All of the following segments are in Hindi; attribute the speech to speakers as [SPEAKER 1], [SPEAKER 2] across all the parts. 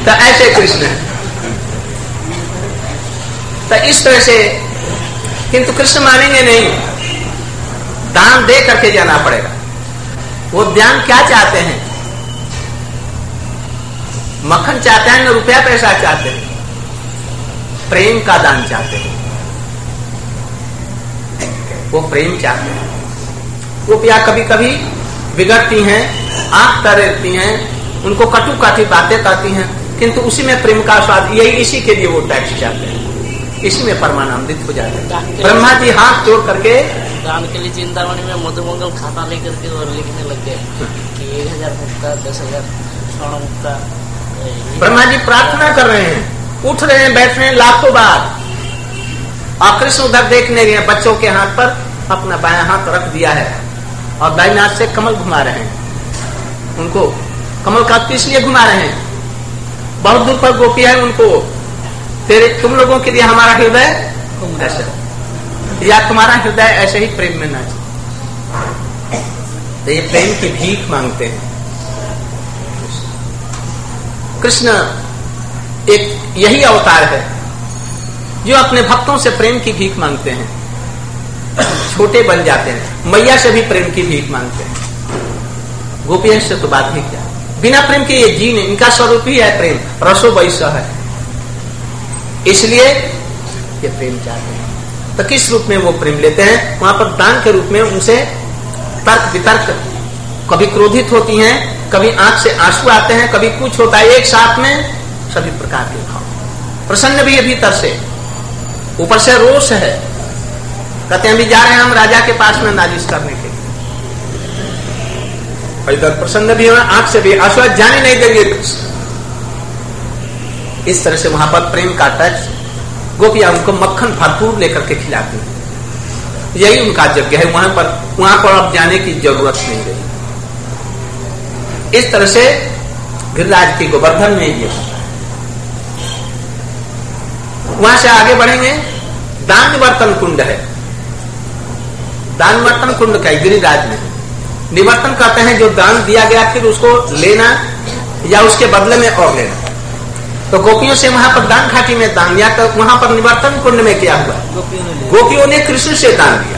[SPEAKER 1] तो ऐसे कृष्ण है। तो इस तरह से, किंतु कृष्ण मानेंगे नहीं, दान दे करके जाना पड़ेगा। वो दान क्या चाहते हैं? मक्खन चाहते हैं न रुपया पैसा चाहते हैं, प्रेम का दान चाहते हैं। वो प्रेम चाहते हैं। गोपियां कभी कभी बिगड़ती हैं, आंख तरेती हैं, उनको कटु काठी बातें कहती हैं, किंतु उसी में प्रेम का स्वाद, यही इसी के लिए वो टैक्स चाहते हैं, इसी में परमानंदित हो जाते हैं। ब्रह्मा जी हाथ जोड़ करके
[SPEAKER 2] दान के लिए चिंतामणि में मधुमंगल खाता लेकर के और लिखने लग गए कि 1000 मुक्ता, 10,000 स्वर्ण मुक्ता।
[SPEAKER 1] ब्रह्मा जी प्रार्थना कर रहे हैं, उठ रहे हैं, बैठ रहे हैं लाखों बार, और कृष्ण उधर देखने गए, बच्चों के हाथ पर अपना बायां हाथ रख दिया है और दाहिने हाथ से कमल घुमा रहे हैं। उनको कमल का इसलिए घुमा रहे हैं, बहुत दूर पर गोपी है, उनको तुम लोगों के लिए हमारा हृदय ऐसे, या तुम्हारा हृदय ऐसे ही प्रेम में नाचे। तो ये प्रेम की भीख मांगते हैं। कृष्ण एक यही अवतार है जो अपने भक्तों से प्रेम की भीख मांगते हैं, छोटे बन जाते हैं। मैया से भी प्रेम की भीख मांगते हैं, गोपियों से तो बात नहीं क्या। बिना प्रेम के ये जी नहीं, इनका स्वरूप ही है प्रेम, रसो वैसा है, इसलिए ये प्रेम चाहते हैं। तो किस रूप में वो प्रेम लेते हैं? वहां पर दान के रूप में उनसे तर्क वितर्क, कभी क्रोधित होती हैं, कभी आंख से आंसू आते हैं, कभी कुछ होता है, एक साथ में सभी प्रकार के भाव। प्रसन्न भी है भीतर से, ऊपर से रोष है, कहते हैं अभी जा रहे हैं हम राजा के पास में नालिश करने के लिए, इधर प्रसन्न भी है, आंख से भी आंसू जाने नहीं देंगे। इस तरह से वहां पर प्रेम का टच। गोपियां उनको मक्खन भरपूर लेकर के खिलाती हैं, यही उनका यज्ञ है। वहां पर अब जाने की जरूरत नहीं रही। इस तरह से गिरिराज की गोवर्धन में ये, वहां से आगे बढ़ेंगे। दान निवर्तन कुंड है, दान निवर्तन कुंड का गिरिराज में। निवर्तन कहते हैं जो दान दिया गया फिर उसको लेना या उसके बदले में और लेना। तो गोपियों से वहां पर दान घाटी में दान दिया, तो वहां पर निवर्तन कुंड में क्या हुआ? गोपियों ने कृष्ण से दान दिया,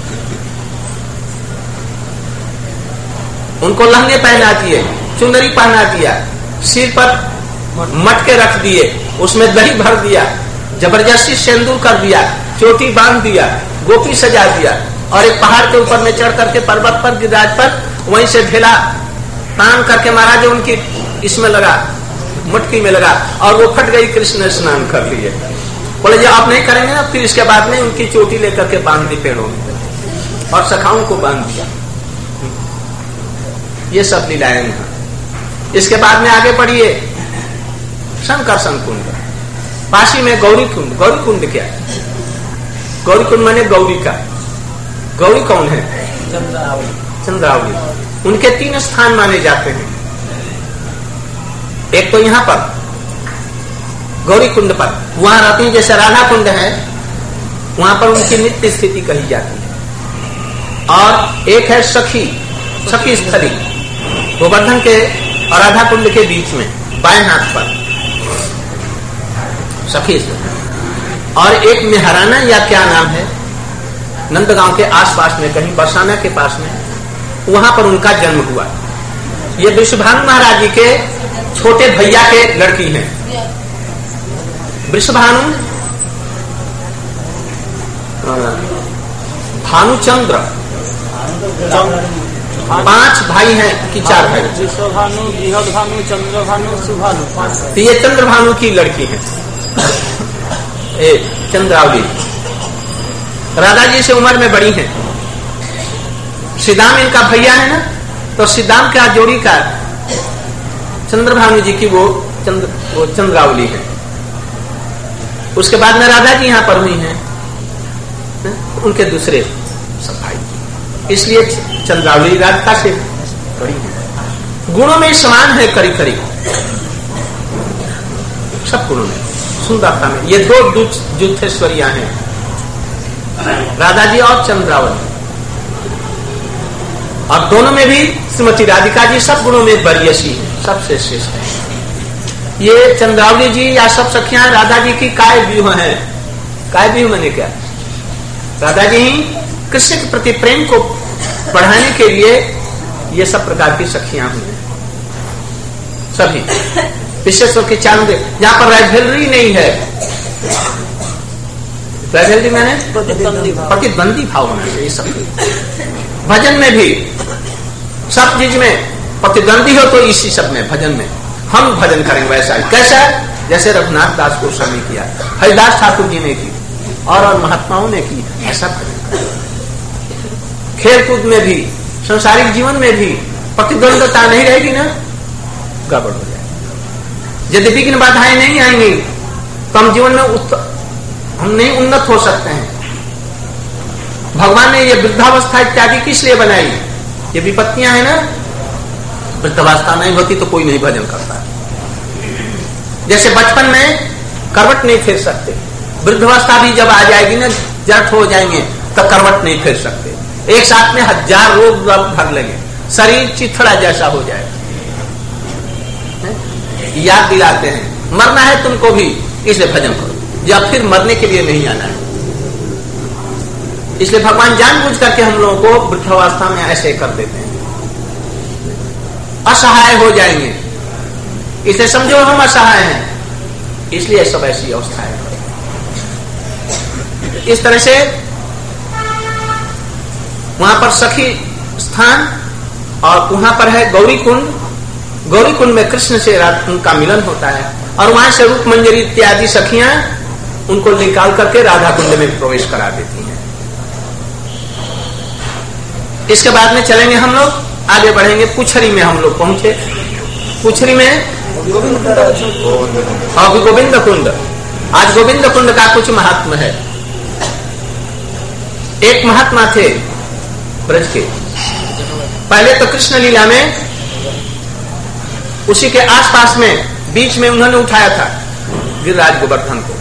[SPEAKER 1] उनको लहंगे पहना दिए, चुंदरी पहना दिया, सिर पर मटके रख दिए, उसमें दही भर दिया, जबरदस्ती सिंदूर कर दिया, चोटी बांध दिया, गोपी सजा दिया, और एक पहाड़ के ऊपर में चढ़ करके पर्वत पर गिरिराज पर वहीं से ढेला तान करके महाराज उनकी इसमें लगा, मटकी में लगा, और वो फट गई। कृष्ण ने स्नान कर लिए। बोले जो आप नहीं करेंगे ना, फिर इसके बाद में उनकी चोटी लेकर के बांध दी पेड़ों में और सखाओं को बांध दिया। ये सब लीलाएं हैं। इसके बाद में आगे बढ़िए, शंकरसन कुंड, पासी में गौरी कुंड। गौरी कुंड क्या है? गौरी कुंड माने गौरी का। गौरी कौन है? चंद्रावली। उनके 3 स्थान माने जाते हैं। एक तो यहाँ पर गौरी कुंड पर वहां रहती है, जैसे राधा कुंड है, वहां पर उनकी नित्य स्थिति कही जाती है। और एक है सखी स्थली, गोवर्धन के और राधा कुंड के बीच में बाएं हाथ पर सखी स्थली। और एक मेहराना या क्या नाम है, नंदगांव के आसपास में कहीं बरसाना के पास में, वहां पर उनका जन्म हुआ। ये वृषभानु महाराज जी के छोटे भैया के लड़की हैं। वृषभानु, भानुचंद्र, 5 भाई हैं कि 4 भाई?
[SPEAKER 2] विश्वभानु, बृहदभानु, चंद्रभानु, सुभानु, 5।
[SPEAKER 1] तो ये चंद्रभानु की लड़की है, चंद्रावली। राधा जी से उम्र में बड़ी है। श्रीदाम इनका भैया है ना, तो श्रीदाम का जोड़ी का चंद्रभानु जी की वो चंद्रावली है। उसके बाद में राधा जी यहाँ पर हुई हैं, उनके दूसरे सब भाई, इसलिए चंद्रावली राधिका से बड़ी है। गुणों में समान है, करीब करीब सब गुणों में, सुंदरता में। ये 2 जुद्धेश्वरियां हैं, राधा जी और चंद्रावली। और दोनों में भी श्रीमती राधिका जी सब गुणों में बरियसी है, सबसे श्रेष्ठ है। ये चंद्रावली जी या सब सखियां राधा जी की काय व्यूह हैं। काय व्यूह मैंने क्या, राधा जी कृष्ण के प्रति प्रेम को बढ़ाने के लिए ये सब प्रकार की सखियां हुई सभी, विशेष करके चांद जहां पर राइवलरी नहीं है, राइवलरी मैंने प्रतिद्वंदी भाव होना चाहिए सब भजन में भी, सब चीज में प्रतिद्वंदी हो तो इसी सब में भजन में हम भजन करेंगे। वैसा कैसा, जैसे रघुनाथ दास गोस्वामी किया, हरिदास ठाकुर जी ने की और महात्माओं ने की, ऐसा भजन। खेल कूद में भी, संसारिक जीवन में भी प्रतिद्वंदता नहीं रहेगी ना, गड़बड़ हो जाएगी। यदि विघ्न बाधाएं नहीं आएंगी तो हम जीवन में हम नहीं उन्नत हो सकते हैं। भगवान ने ये वृद्धावस्था इत्यादि किस लिए बनाई, ये विपत्तियां हैं ना। वृद्धावस्था नहीं होती तो कोई नहीं भजन करता। जैसे बचपन में करवट नहीं फेर सकते, वृद्धावस्था भी जब आ जाएगी ना, जड़ हो जाएंगे तब करवट नहीं फेर सकते। एक साथ में 1000 रोग भर लगे, शरीर चिथड़ा जैसा हो जाएगा। याद दिलाते हैं मरना है तुमको भी, इसलिए भजन करो, या फिर मरने के लिए नहीं आना है। इसलिए भगवान जानबूझ करके हम लोगों को वृद्धावस्था में ऐसे कर देते हैं, असहाय हो जाएंगे। इसलिए समझो हम असहाय हैं, इसलिए सब ऐसी अवस्था है। इस तरह से वहां पर सखी स्थान और वहां पर है गौरी कुंड। गौरी कुंड में कृष्ण से उनका मिलन होता है और वहां से रूप मंजरी इत्यादि सखियां उनको निकाल करके राधा कुंड में प्रवेश करा देती हैं। इसके बाद में चलेंगे हम लोग, आगे बढ़ेंगे। पुछरी में हम लोग पहुंचे। पुछरी में गोविंद कुंड। आज गोविंद कुंड का कुछ महात्मा है। एक महात्मा थे ब्रज के, पहले तो कृष्ण लीला में उसी के आसपास में बीच में उन्होंने उठाया था गिरिराज गोवर्धन को,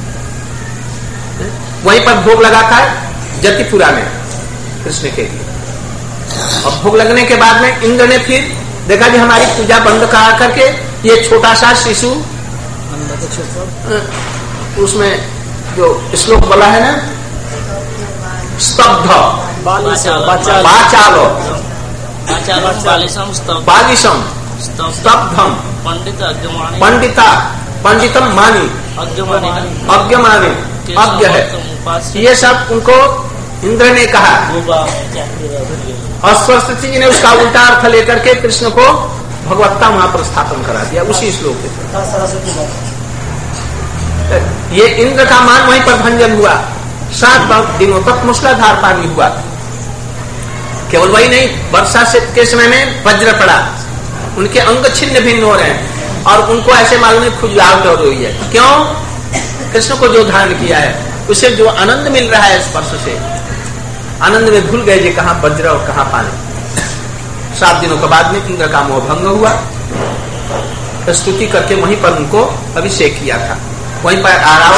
[SPEAKER 1] वहीं पर भोग लगा था जतिपुरा में कृष्ण के लिए। और भोग लगने के बाद में इंद्र ने फिर देखा कि हमारी पूजा बंद करा करके ये छोटा सा शिशु, उसमें जो श्लोक बोला है ना, स्तब्ध बाचालो बालिशम स्तब्धम पंडितम मानी अज्ञमानी अज्ञ है, ये सब उनको इंद्र ने कहा। और सरस्वती जी ने उसका उल्टा अर्थ लेकर के कृष्ण को भगवत्ता वहां पर स्थापन करा दिया उसी श्लोक के। ये इंद्र का मान वहीं पर भंजन हुआ। 7 दिनों तक मूसलाधार पानी हुआ। केवल वही नहीं, वर्षा से के समय में वज्र पड़ा, उनके अंग छिन्न भिन्न हो रहे हैं और उनको ऐसे मालूम है खुजलाहट हो रही है। क्यों? कृष्ण को जो धारण किया है उसे जो आनंद मिल रहा है स्पर्श से, आनंद में भूल गए जी कहां वज्र और कहां पानी। 7 दिनों के बाद में इंद्र का मोह भंग हुआ, स्तुति करके वहीं पर उनको अभिषेक किया था। वहीं पर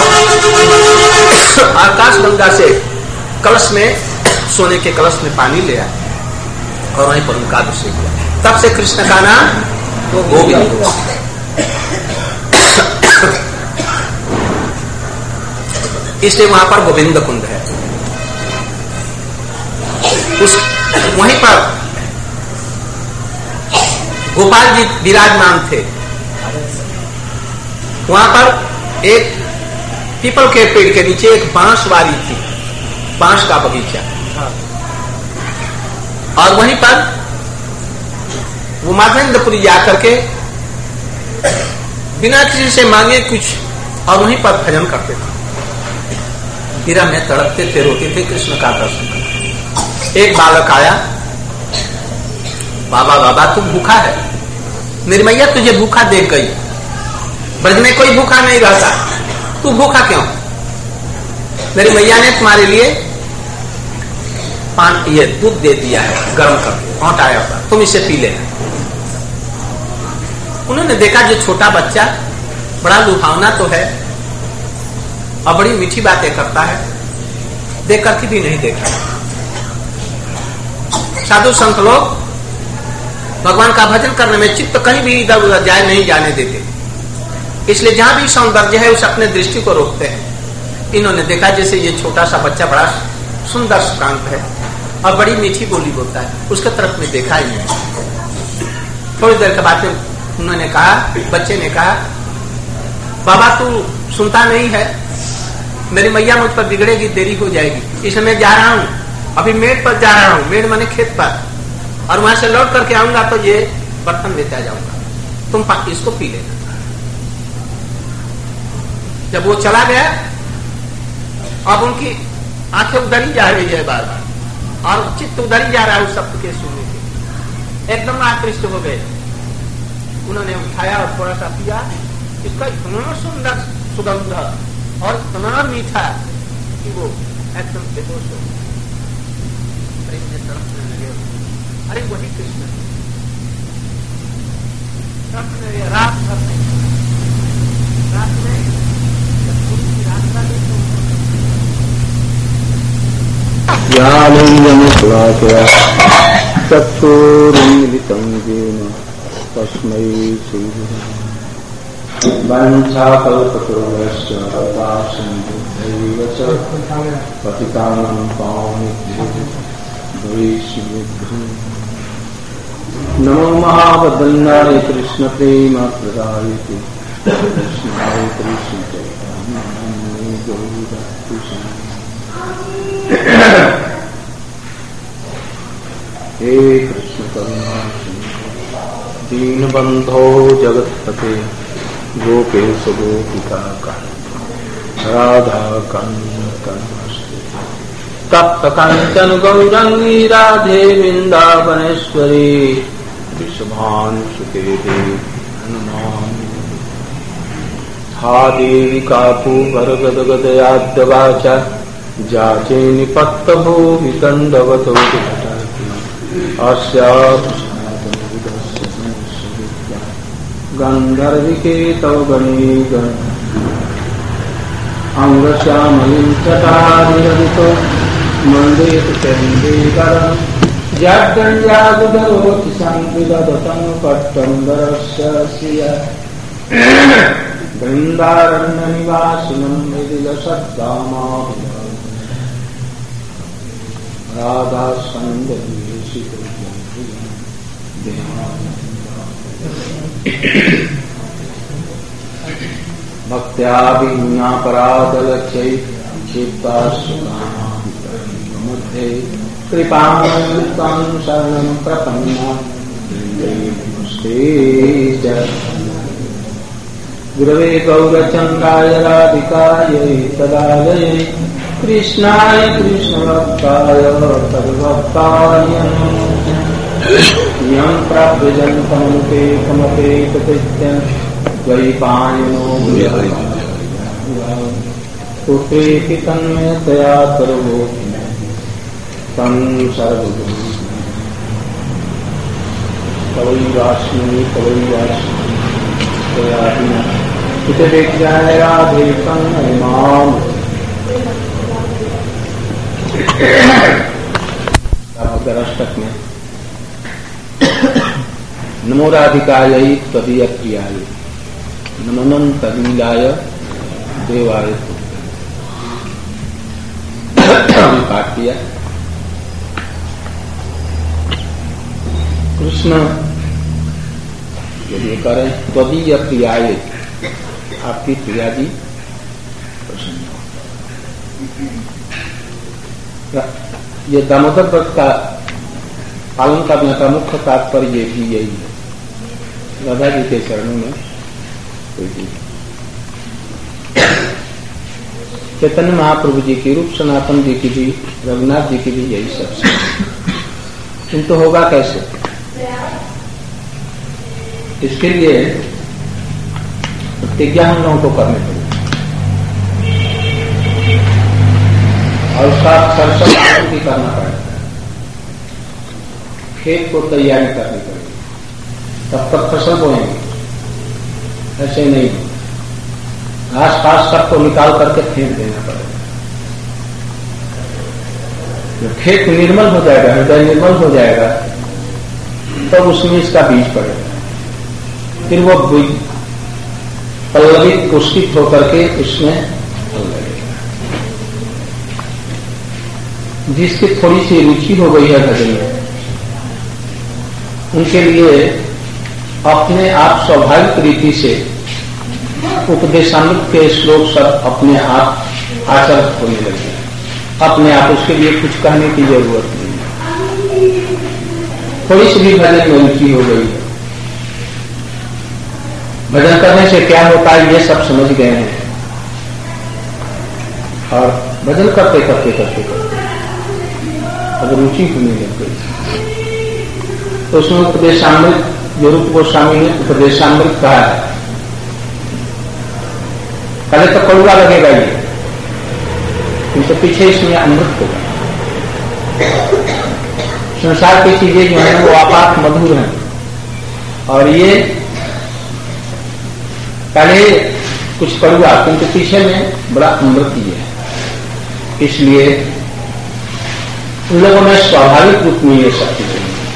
[SPEAKER 1] आकाश गंगा से कलश में, सोने के कलश में पानी ले आया और वहीं पर उनका अभिषेक किया। तब से कृष्ण का नाम गोविंद हुआ। इसलिए वहां पर गोविंद कुंड है। उस वहीं पर गोपाल जी विराजमान थे। वहां पर एक पीपल के पेड़ के नीचे एक बांसवारी थी, बांस का बगीचा, और वहीं पर वो माधवेंद्रपुरी जाकर के बिना किसी से मांगे कुछ और वहीं पर भजन करते थे। हीरा में तड़पते थे, रोते थे कृष्ण का दर्शन करते। एक बालक आया, बाबा बाबा तू भूखा है, मेरी मैया तुझे भूखा देख गई, ब्रज में कोई भूखा नहीं रहता, तू भूखा क्यों? मेरी मैया ने तुम्हारे लिए ये दूध दे दिया है गर्म करके, औंट आया होगा, तुम इसे पी लेना। उन्होंने देखा जो छोटा बच्चा बड़ा लुभावना तो है और बड़ी मीठी बातें करता है, देख करके भी नहीं देखा। साधु संत लोग भगवान का भजन करने में चित्त कहीं भी इधर उधर जाए नहीं जाने देते। इसलिए जहां भी सौंदर्य है उस अपने दृष्टि को रोकते हैं। इन्होंने देखा जैसे ये छोटा सा बच्चा बड़ा सुंदर शांत है और बड़ी मीठी बोली बोलता है, उसके तरफ में देखा ही नहीं। थोड़ी देर के बाद उन्होंने कहा, बच्चे ने कहा, बाबा तू सुनता नहीं है, मेरी मैया मुझ पर बिगड़ेगी, देरी हो जाएगी, इसलिए मैं जा रहा हूं, अभी मेड़ पर जा रहा हूं, मेड़ माने खेत पर, और वहां से लौट करके आऊंगा तो ये बर्तन लेते आ जाऊंगा, तुम इसको पी लेना। जब वो चला गया, अब उनकी आंखें उधर ही जा रही है बार बार, और चित्त उधर ही जा रहा है उस शब्द के सुनने के। एकदम आकृष्ट हो गए। उन्होंने उठाया और थोड़ा सा पिया, इसका इतना सुंदर सुगंध और इतना मीठा कि वो एकदम बेहोश हो गया। अरे वही कृष्ण रात भर रात में
[SPEAKER 3] चक्षुरुन्मिलितं येन तस्मै श्रीगुरवे वञ्चाकल्पतरुश्च कृपासिन्धुभ्यैव च पतितानां पावनेभ्यो वैष्णवेभ्यो नमो महावदन्नाय कृष्ण प्रेम प्रदायते कृष्णाय कृष्ण चैतन्य गौरभक्ति हे कृष्ण करुणा दीनबंधो जगत्पते गोपेश गोपिका राधा कांत तप्त कांचन गौरंगी राधे वृंदावनेश्वरी विषभानुसुते देवी हनुमान हा देवी कापूर गदगदयाद्यवाचा जाचे निपत्त भूमि दंडवतो गंधर्विके तव गणे अंगश्यामलिं चटारिरवितो मंदेत चंदेकरं जड्डयादुदरोति संविदतं पट्टंबरस्य सिया वृंदारण्यनिवासिनं मृदिलसद्दामाभिः राधा भक्त्या विज्ञापराधलक्ष्यै चित्ताशुकामध्ये कृपामयुक्तं शरणं प्रपन्ना गुरवे गौरचन्द्राय राधिकायै तदालये कृष्णाय कृष्णभक्ताय तद्भक्ताय यं प्राप्यजन्तमनुते कमते कृत्यं द्वैपायनो पुत्रेति तन्मयतया करो तं सर्वगुरु कवैवास्मि तयादिना हितवेद्याय राधे तन्मयमाम् अष्टक में नमो राधिकाय तदीय प्रियाय नमनं तदीलाय देवाय पाठ किया। कृष्ण जब ये करें तदीय प्रियाय, आपकी प्रिया जी प्रसन्न हो। ये दामोदर व्रत का पालन करने का मुख्य तात्पर्य भी यही है। राधा जी के चरणों में चैतन्य महाप्रभु जी की, रूप सनातन जी की भी, रघुनाथ जी की भी यही सब है। किंतु होगा कैसे? इसके लिए प्रतिज्ञा हम लोगों को करनी पड़ेगी और उसका सरसर भी करना पड़ेगा। खेत को तैयारी करनी पड़ेगी, तब तक फसल बोएंगे। ऐसे नहीं, घास पास सबको निकाल करके फेंक देना पड़ेगा। जब खेत निर्मल हो जाएगा, हृदय निर्मल हो जाएगा, तब उसमें इसका बीज पड़ेगा। फिर वो पल्लवित पुष्पित होकर के उसमें फल लगेगा। जिसकी थोड़ी सी रुचि हो गई है भजन में, उनके लिए अपने आप स्वाभाविक रीति से उपदेशामृत के श्लोक सब अपने आप आचरण होने लगे, अपने आप, उसके लिए कुछ कहने की जरूरत नहीं। थोड़ी सी भी भजन में रुचि हो गई है, भजन करने से क्या होता है ये सब समझ गए हैं, और भजन करते करते करते करते अब रुचि होने लग गई। तो उसमें उपदेशामृत, जो रूप गोस्वामी ने उपदेशामृत कहा है, पहले तो कड़वा लगेगा ये, किंतु पीछे इसमें अमृत होगा। संसार की चीजें जो है वो आपात मधुर हैं, और ये पहले कुछ कड़वा किंतु पीछे में बड़ा अमृत ही है। इसलिए उन लोगों ने स्वाभाविक रूप में ये सब चीजें,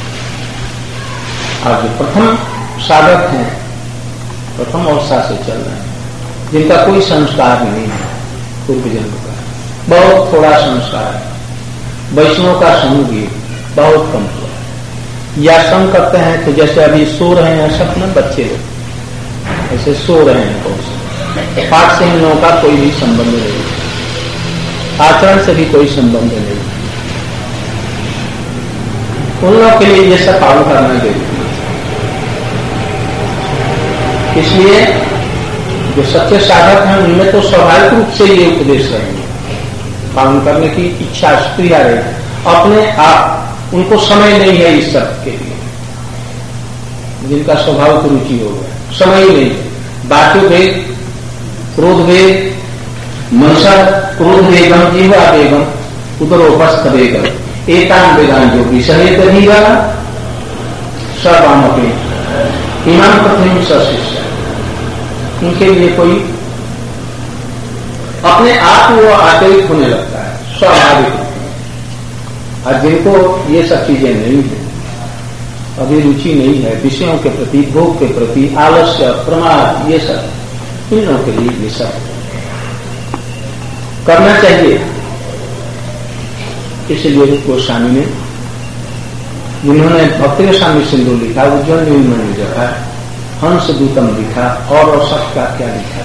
[SPEAKER 3] और जो प्रथम साधक हैं, प्रथम अवस्था से चल रहे हैं, जिनका कोई संस्कार नहीं है पूर्व जन्म का, बहुत थोड़ा संस्कार है, वैष्णव का संग भी बहुत कम हुआ, या संग करते हैं तो जैसे अभी सो रहे हैं सपने बच्चे लोग ऐसे सो रहे हैं, बहुत पाठ से इन लोगों का कोई भी संबंध नहीं, आचरण से भी कोई संबंध नहीं। उन लोगों के लिए ये सब पालन करना जरूरी है। इसलिए जो सच्चे साधक हैं उनमें तो स्वाभाविक रूप से ये उपदेश रहेंगे, पालन करने की इच्छा क्रिया रहेगी, अपने आप उनको समय नहीं है इस सब के लिए, जिनका स्वभाव की रुचि हो गया, समय ही नहीं। बातों वेग, क्रोध वेग, मनसा क्रोध वेगम, जीवा वेगम, उदरोपस्थ वेगम, एतान वेदान जो विषय दीवा सर्वाम अपने इमाम प्रथम सशिष्य, उनके लिए कोई अपने आप वो आचरित होने लगता है स्वाभाविक। और जिनको ये सब चीजें नहीं है, अभी रुचि नहीं है विषयों के प्रति, भोग के प्रति, आलस्य, प्रमाद, ये सब, इन लोगों के लिए ये सब करना चाहिए। इसलिए गोस्वामी ने, जिन्होंने भक्ति गोस्वामी सिंधु लिखा, उज्जवल नीलमणि लिखा, हंस दूतम लिखा, और सब का क्या लिखा,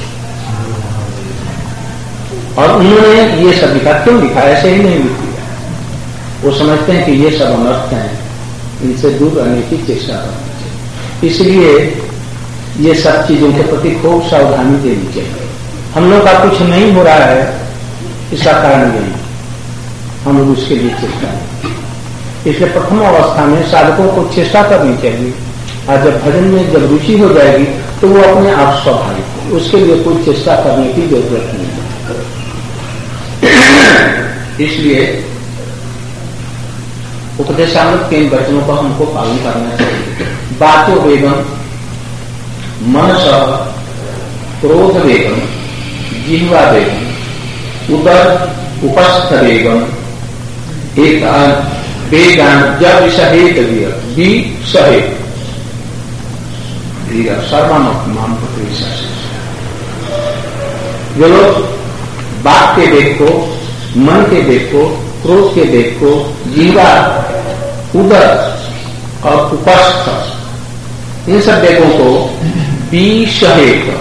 [SPEAKER 3] और उन्होंने ये सब लिखा। क्यों लिखा? ऐसे ही नहीं लिख दिया, वो समझते हैं कि ये सब अनर्थ हैं, इनसे दूर रहने की चेष्टा करनी चाहिए। इसलिए ये सब चीजों के प्रति खूब सावधानी देनी चाहिए। हम लोग का कुछ नहीं हो रहा है, इसका कारण यही, हम लोग उसके लिए चेष्टा करें। इसलिए प्रथम अवस्था में साधकों को चेष्टा करनी चाहिए, और जब भजन में जब रुचि हो जाएगी तो वो अपने आप स्वाभाविक है, उसके लिए कोई चेष्टा करने की जरूरत नहीं है। इसलिए उपदेशामृत के इन वचनों का हमको पालन करना चाहिए। बातो वेगम, मनस क्रोध वेगम, जिह्वा वेगम, उदर उपस्थ वेगम, एक वेगान जब विषहेत विषहेत सर्वमान जो लोग बात के वेग को, मन के वेग को, क्रोध के वेग को, जीवा, उदर और उपस्थ, इन सब वेगों को विषहेत,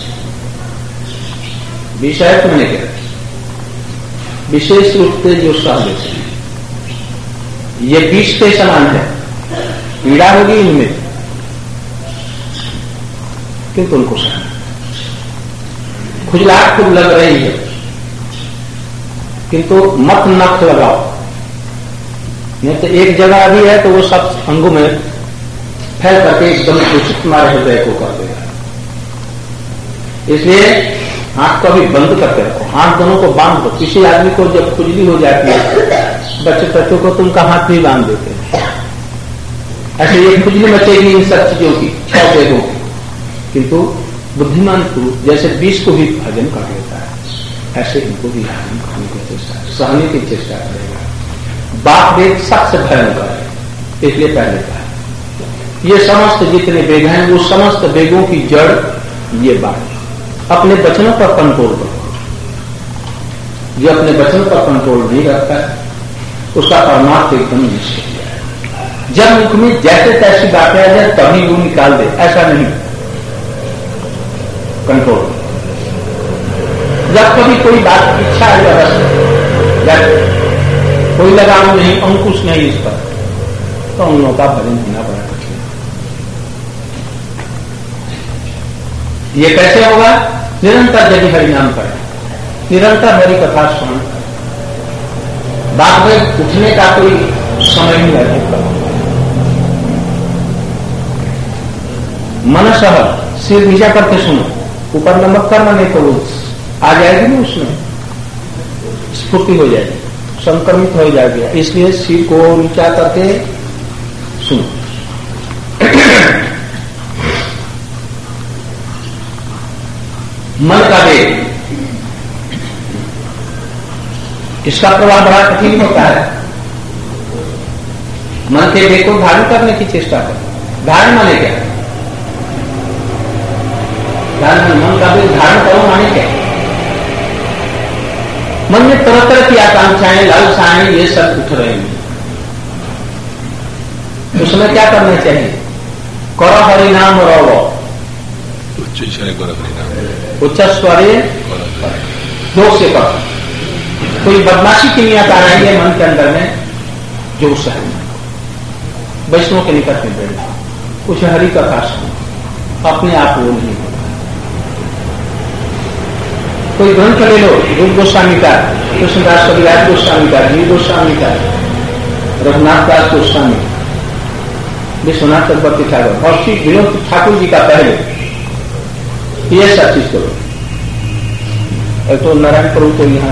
[SPEAKER 3] विषहेत मैंने क्या विशेष रूप से जो सह लेते हैं, ये विष के समान है, पीड़ा होगी इनमें किंतु उनको सहना, खुजलाहट खूब लग रही है किंतु मत नख लगाओ, नहीं तो एक जगह भी है तो वो सब अंगों में फैल करके एकदम दूषित तुम्हारे हृदय को कर देगा। इसलिए हाथ को अभी बंद करके रखो, हाथ दोनों को बांध दो। किसी आदमी को जब खुजली हो जाती है, बच्चे बच्चों को तुम का हाथ भी बांध देते हैं, ऐसे ये खुजली मचेगी इन सब चीजों की, 6 वेगों की, किंतु बुद्धिमान पुरुष जैसे विष को भी भजन कर लेता है, ऐसे इनको भी हजम करने की चेष्टा, सहने की चेष्टा करेगा। बाप वेग सबसे भयंकर है, इसलिए पहले कहा ये समस्त जितने वेग हैं वो समस्त वेगों की जड़ ये बात, अपने वचनों पर कंट्रोल करो। जो अपने वचन पर कंट्रोल नहीं रखता उसका परमार्थ एकदम निश्चित है। जब मुख में जैसे तैसी बातें आ जाए तभी वो निकाल दे, ऐसा नहीं। कंट्रोल। जब कभी कोई बात इच्छा है बस कोई लगाव नहीं, अंकुश नहीं इस पर, तो उन लोगों का भजन होना बड़ा कठिन। ये कैसे होगा? निरंतर यदि हरिनाम करें, निरंतर हरि कथा सुन, बाद में उठने का कोई समय नहीं रहता। मन सह सिर नीचा करके सुनो, ऊपर नमक करना नहीं तो आ जाएगी ना, उसमें स्फूर्ति हो जाएगी, संक्रमित हो जाएगी। इसलिए सिर को नीचा करके सुनो। मन का वेग, इसका प्रभाव बड़ा कठिन होता है। मन के वेग को धारण करने की चेष्टा करो। धारण माने क्या? मन का वेग धारण करो माने क्या? मन में तरह तरह की आकांक्षाएं, लालसाएं, ये सब उठ रहे हैं। उसमें क्या करना चाहिए? करो हरिनाम रहो, उच्च स्वरे जोर से करो। कोई बदमाशी की नियत आ रही है मन के अंदर में, जोर से वैष्णव के निकट में बैठ जाओ, कुछ हरि कथा सुनो, अपने आप वो नहीं होगा। कोई ग्रंथ ले लो, रूप गोस्वामी का, कृष्णदास कविराज गोस्वामी का, जीव गोस्वामी का, रघुनाथ दास गोस्वामी, विश्वनाथ चक्रवर्ती ठाकुर, और श्री विनोद ठाकुर जी का पहले, ये सब चीज करो। तो नारायण प्रभु को यहाँ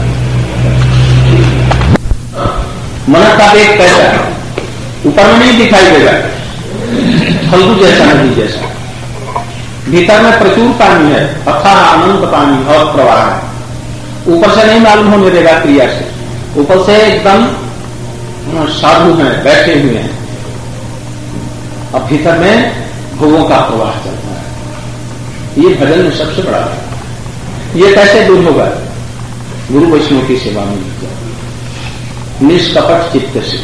[SPEAKER 3] मन का वेग कैसा है? ऊपर में नहीं दिखाई देगा, फल्गु जैसा, नदी जैसा। भीतर में प्रचुर पानी है, अथाह अनंत पानी और प्रवाह है। ऊपर से नहीं मालूम होने देगा क्रिया से, ऊपर से एकदम साधु हैं, बैठे हुए हैं, अब भीतर में भोगों का प्रवाह चलता है। ये भजन में सबसे बड़ा है। ये कैसे दूर होगा? गुरु वैष्णव की सेवा में निष्कपट चित्त से।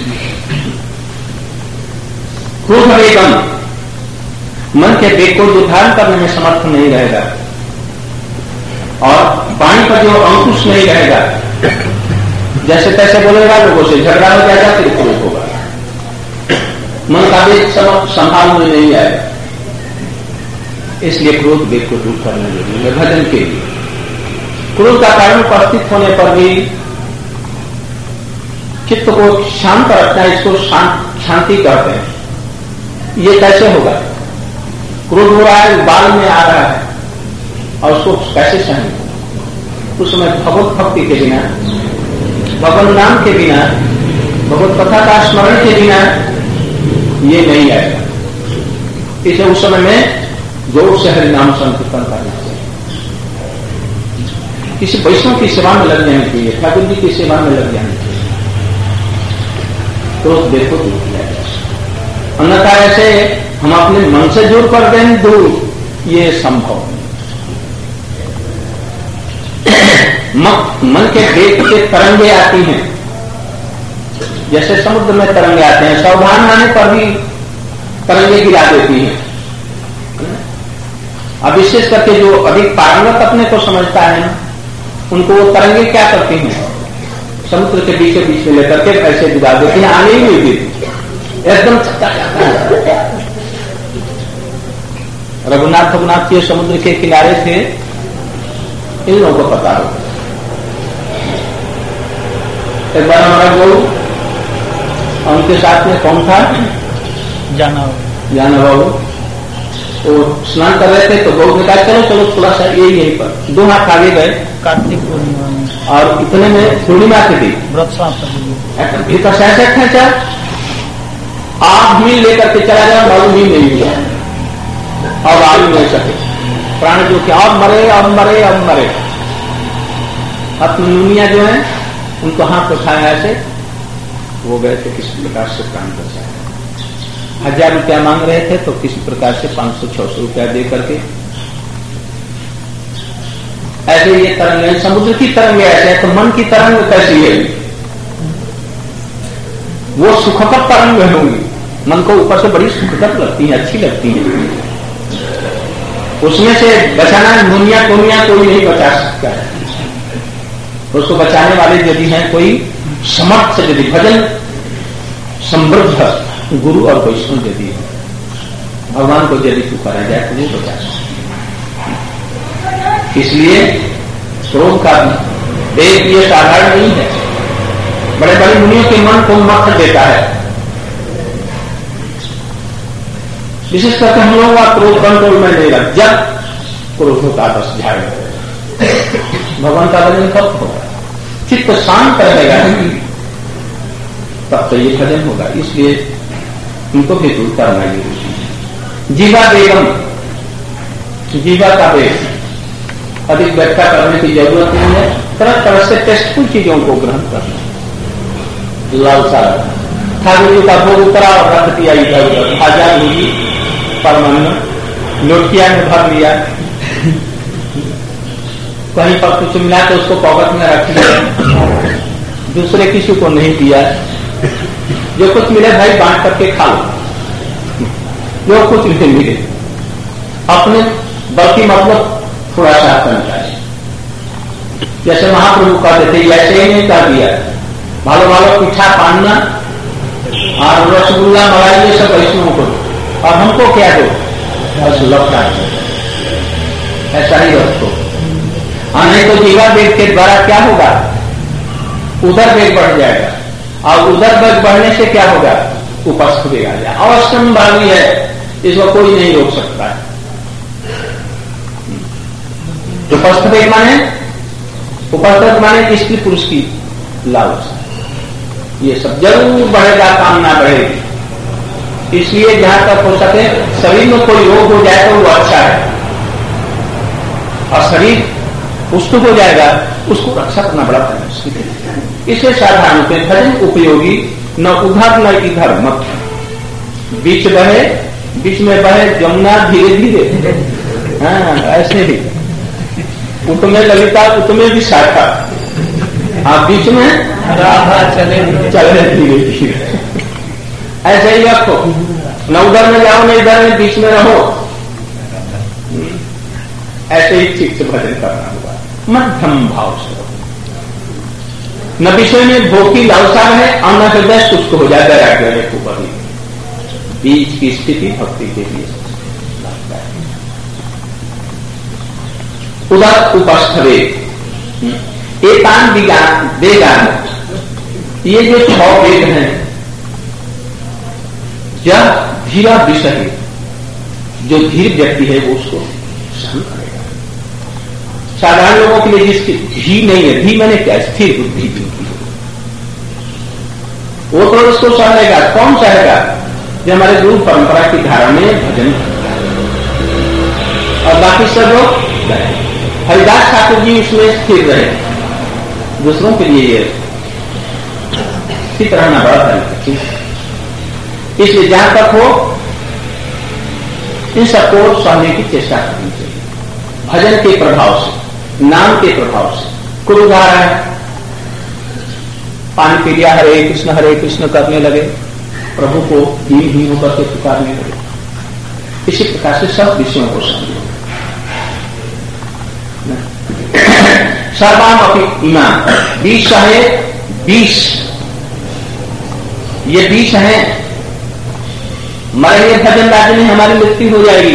[SPEAKER 3] क्रोध वेगम, मन के वेग को जो धारण करने में समर्थ नहीं रहेगा, और वाणी पर जो अंकुश नहीं रहेगा, जैसे तैसे बोलेगा, लोगों से झगड़ा हो जाएगा, फिर क्रोध होगा। मन का वेग संभाल में नहीं आएगा। इसलिए क्रोध वेग को दूर करना जरूरी है भजन के लिए। क्रोध का कारण उपस्थित होने पर भी चित्त को शांत रखना, इसको शांति कहते हैं। ये कैसे होगा? क्रोध हो रहा है, बाल में आ रहा है, और उसको कैसे सहन? उसमें भगवत भक्ति के बिना, भगवान नाम के बिना, भगवत कथा का स्मरण के बिना ये नहीं आएगा। इसे उस समय में जोर से हरिनाम संकीर्तन करना चाहिए। किसी वैष्णव की सेवा में लग जाना चाहिए, ठाकुर जी की सेवा में लग जाना चाहिए, तो देखो दूर किया जाए। अन्यथा ऐसे हम अपने मन से दूर कर दें दूर, ये संभव नहीं। मन के वेग के तरंगे आती हैं, जैसे समुद्र में तरंगे आते हैं, सावधान आने पर भी तरंगे गिरा देती हैं। अब विशेष करके जो अधिक पारंगत अपने को समझता है ना, उनको वो तरंगे क्या करती हैं? समुद्र के बीच में लेकर के ऐसे डुबा देती हैं, आने ही नहीं देती, एकदम चक्का जाता है। रघुनाथ के समुद्र के किनारे थे, इन लोगों को पता हो। एक बार हमारा गुरु, उनके साथ में कौन था? जाना बाबू। वो स्नान कर रहे थे, तो गौ ने कहा चलो चलो थोड़ा सा यहीं पर, 2 हाथ आगे गए। कार्तिक पूर्णिमा और इतने में पूर्णिमा की थी, व्रत भीतर से ऐसे खेचा, आप मील लेकर के चला जाए, मालूम ही नहीं हुआ, और आगे नहीं सके प्राण जो कि अब मरे। अपनी जो है उनको हाथ उठाया ऐसे, वो गए थे किसी प्रकार से प्राण बचाया। 1000 रुपया मांग रहे थे, तो किसी प्रकार से 500-600 रुपया दे करके ऐसे ये तरंग, समुद्र की तरंग ऐसे है, तो मन की तरंग कैसी है? वो सुखकर तरंग होंगी, मन को ऊपर से बड़ी सुखकर लगती है, अच्छी लगती है। उसमें से बचाना मुनिया कोनिया कोई नहीं बचा सकता है। उसको बचाने वाले यदि हैं कोई समर्थ, यदि भजन समृद्ध गुरु और वैष्णव यदि भगवान को यदि पुकारा जाए तो वो बचा सकते। इसलिए क्रोध का वेग ये साधारण नहीं है, बड़े बड़े मुनियों के मन को मत देता है। विशेष करके हम लोगों का क्रोध कंट्रोल में नहीं रहा, जब क्रोध होता बस झाड़ भगवान का भजन कब होगा, चित्त शांत रहेगा तब तो ये भजन होगा। इसलिए उनको भी दूर करना जरूरी। जीवा बेगम, जीवा का वेग अधिक व्याख्या करने की जरूरत नहीं है। तरह तरह से टेस्टफुल चीजों को ग्रहण करना, लालसा ठाकुर जी का भोग उतरा और रख दिया इधर उधर, खाजा भूजी परमान्न लोटिया में भर लिया, कहीं पर कुछ मिला तो उसको पॉकेट में रख लिया, दूसरे किसी को नहीं दिया। जो कुछ मिले भाई बांट करके खा लो, जो कुछ नहीं मिले अपने बल्कि मतलब थोड़ा सा करना चाहिए। जैसे महाप्रभु कहते थे ऐसे ही नहीं कर दिया, भालो भालो पीठा पानना और रसगुल्ला मलाई ये सब वैष्णव को, और हमको क्या दो बस लौटा, ऐसा ही रखो। नहीं तो जीवा वेग के द्वारा क्या होगा, उधर वेग बढ़ जाएगा, और उधर वेग बढ़ने से क्या होगा, उपस्थ वेग आ जाए। अवश्यम बागी है, इसको कोई नहीं रोक सकता है। उपस्थ वेग माने, उपस्थ माने स्त्री पुरुष की लालसा, ये सब जरूर बढ़ेगा, काम ना बढ़ेगी। इसलिए जहां तक हो सके शरीर में कोई रोग हो जाए तो वो अच्छा है, और शरीर पुष्ट हो जाएगा उसको रक्षा करना बड़ा मुश्किल है। इसलिए साधारण पे भजन उपयोगी, न उधर न इधर मत, बीच बहे, बीच में बहे जमुना धीरे धीरे, हाँ ऐसे ही उतमे ललिता उतमे भी शाखा, आप बीच में राधा चले धीरे धीरे, ऐसे ही रखो, न उधर में जाओ न इधर में, बीच में रहो, ऐसे ही ठीक से भजन करना होगा। मध्यम भाव से रहो, न विषय में भोग की लालसा है और न हृदय शुष्क हो जाए गया को बनी। बीच की स्थिति भक्ति के लिए उधर उपस्थ वेग, एकांत वेगान, ये जो 6 वेग हैं, जब धीरा विषय, जो धीर व्यक्ति है वो उसको सहन करेगा। साधारण लोगों के लिए जिसकी धी नहीं है, धी मैंने क्या, स्थिर बुद्धि जिनकी, वो तो उसको सहेगा। कौन सहेगा? जो हमारे गुरु परंपरा की धारा में भजन करता है, और बाकी सब लोग हरिदास ठाकुर जी उसमें स्थिर रहे, दूसरों के लिए ये स्थित रहना बड़ा तरीका। इसलिए जहां तक हो इन सबको सहने की चेष्टा करनी चाहिए, भजन के प्रभाव से, नाम के प्रभाव से। कुछ उदाहरण, पानी पी लिया, हरे कृष्ण करने लगे, प्रभु को ही होकर के पुकारने लगे। इसी प्रकार से सब विषयों को समझो। सर्वाम अपनी ईमान 20 है, 20 ये 20 है, मरेंगे भजन राज्य में हमारी मृत्यु हो जाएगी।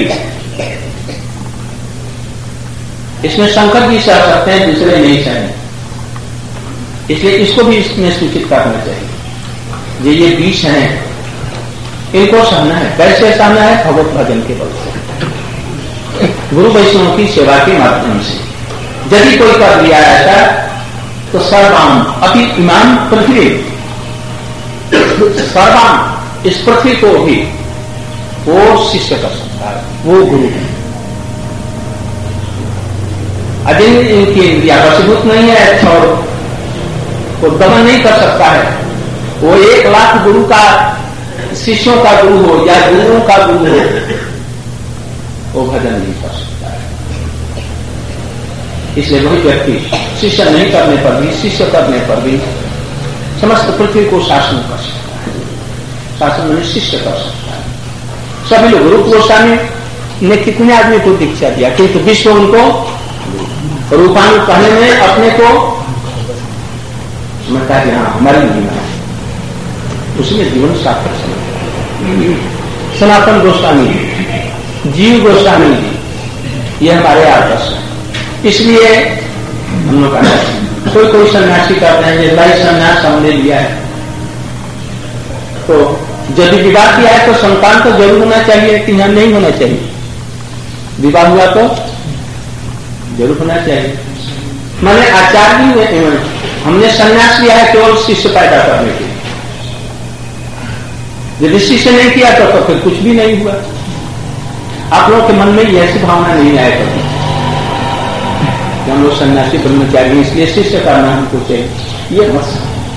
[SPEAKER 3] इसमें शंकर जी सह सकते हैं, दूसरे नहीं सहेंगे, इसलिए इसको भी इसमें सूचित करना चाहिए। ये 20 हैं, इनको सहना है। कैसे सहना है? भगवत भजन के बल से, गुरु वैष्णव की सेवा के माध्यम से। यदि कोई कर दिया ऐसा तो सर्वाम अपनी ईमान पृथ्वी, सर्वाम इस पृथ्वी को भी वो शिष्य कर सकता है, वो गुरु है। अजिन इनकी इंद्रिया वशीभूत नहीं है, छोड़ वो दमन नहीं कर सकता है। वो 1 लाख गुरु का, शिष्यों का गुरु हो या गुरुओं का गुरु हो, वो भजन नहीं कर सकता है। इसलिए वही व्यक्ति शिष्य नहीं करने पर भी, शिष्य करने पर भी समस्त पृथ्वी को शासन कर सकता है। शासन में शिष्य कर सकता है। सभी लोग, रूप गोस्वामी ने कितने आदमी को दीक्षा दिया, किंतु विश्व उनको रूपानु कहने में अपने को समझता है, हाँ हमारी महिमा है, उसमें जीवन सार्थक समझता। सनातन गोस्वामी जी, जीव गोस्वामी जी, ये हमारे आदर्श है। इसलिए हम लोग कोई सन्यासी करते हैं, जिसका सन्यास हमने लिया है, तो यदि विवाह किया है तो संतान तो जरूर होना चाहिए कि यहाँ नहीं होना चाहिए। विवाह हुआ तो जरूर होना चाहिए। मैंने आचार्य हमने सन्यास लिया है केवल शिष्य पैदा करने के लिए। यदि शिष्य नहीं किया तो फिर कुछ भी नहीं हुआ। आप लोगों के मन में ऐसी भावना नहीं आए कभी कि हम लोग सन्यासी ब्रह्मचारी इसलिए शिष्य करना हमको चाहिए, ये मत।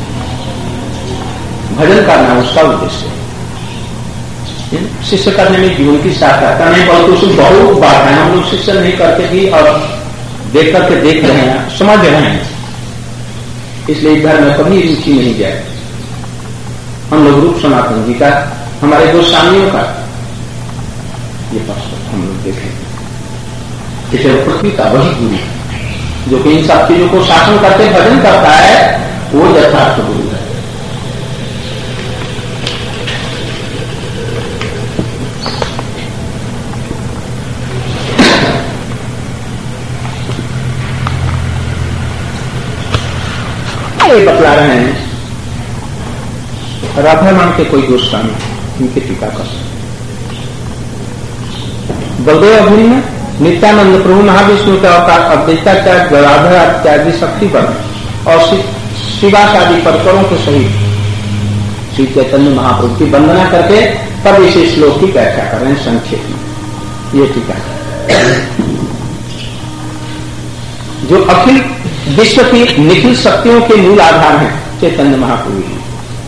[SPEAKER 3] भजन करना उसका उद्देश्य है। शिष्य करने में जीवन की सार्थकता नहीं, बल्कि उसमें बहुत बात है। हम लोग शिष्य नहीं करते भी और देख करके देख रहे हैं, समझ रहे हैं, इसलिए इधर में कभी रुचि नहीं जाए। हम लोग रूप सनातन जी का, हमारे गोस्वामियों का ये प्रश्न हम लोग देखें। इसे पृथ्वी का वही गुरु जो कि इन सब चीजों को शासन करते भजन करता है, वो यथार्थ गुरु है। ये बतला रहे हैं राधारमण के कोई गोस्वामी, उनके टीका कर बलदेव अभूरी में नित्यानंद प्रभु महाविष्णु का अवतार अद्वैताचार्य गदाधराचार्य शक्ति पर और शिवासादि परकरों के सहित श्री चैतन्य महाप्रभु की वंदना करके तब इसे श्लोक की व्याख्या कर रहे हैं संक्षेप में। ये टीका जो अखिल विश्व की निखिल शक्तियों के मूल आधार हैं चैतन्य महाप्रभु जी।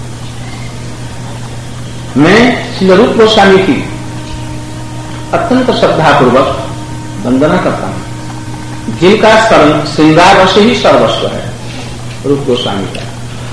[SPEAKER 3] मैं श्री रूप गोस्वामी की अत्यंत श्रद्धापूर्वक वंदना करता हूं, जिनका श्रृंगार रस ही सर्वस्व है। रूप गोस्वामी का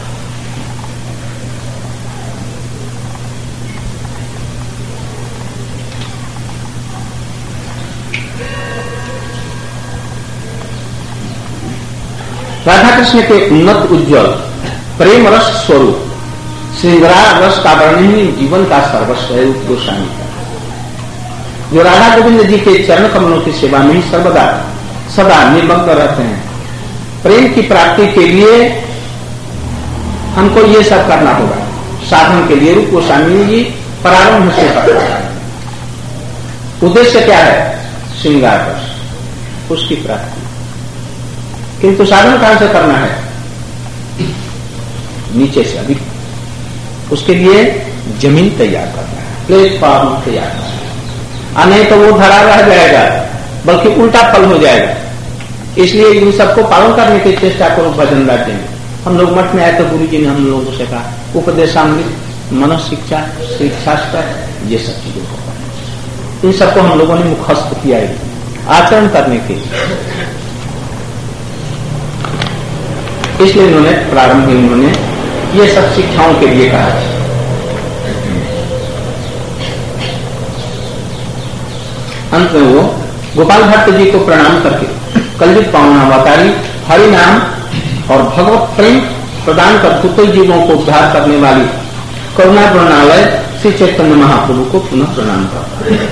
[SPEAKER 3] राधा कृष्ण के उन्नत उज्ज्वल प्रेम रस स्वरूप श्रृंगार रस का वर्णन ही जीवन का सर्वस्व है। रूप गोस्वामी का जो राधा गोविंद जी के चरण कमलों की सेवा में ही सर्वदा सदा निमग्न रहते हैं। प्रेम की प्राप्ति के लिए हमको ये सब करना होगा। साधन के लिए रूप गोस्वामी जी प्रारंभ से करना है। उद्देश्य क्या है? श्रृंगार रस, उसकी प्राप्ति। किंतु साधन कहां से करना है? नीचे से अधिक। उसके लिए जमीन तैयार करना है, प्लेटफॉर्म तैयार करना है। नहीं तो वो धरा रह जाएगा, बल्कि उल्टा फल हो जाएगा। इसलिए इन सबको पालन करने की चेष्टा करो भजन राज्य में। हम लोग मठ में आए तो गुरु जी ने हम लोगों से कहा उपदेशामृत, मनस शिक्षा, शिक्षास्त्र, ये सब चीजों को इन सबको हम लोगों ने मुखस्त किया है आचरण करने के लिए। इसलिए इन्होंने प्रारंभ में उन्होंने ये सब शिक्षाओं के लिए कहा है। अंत में वो गोपाल भट्ट जी को प्रणाम करके कलयुग पावनावतारी हरि नाम और भगवत प्रेम प्रदान कर कुतल जीवों को उद्धार करने वाली करुणा प्रणालय श्री चैतन्य महाप्रभु को पुनः प्रणाम करता है।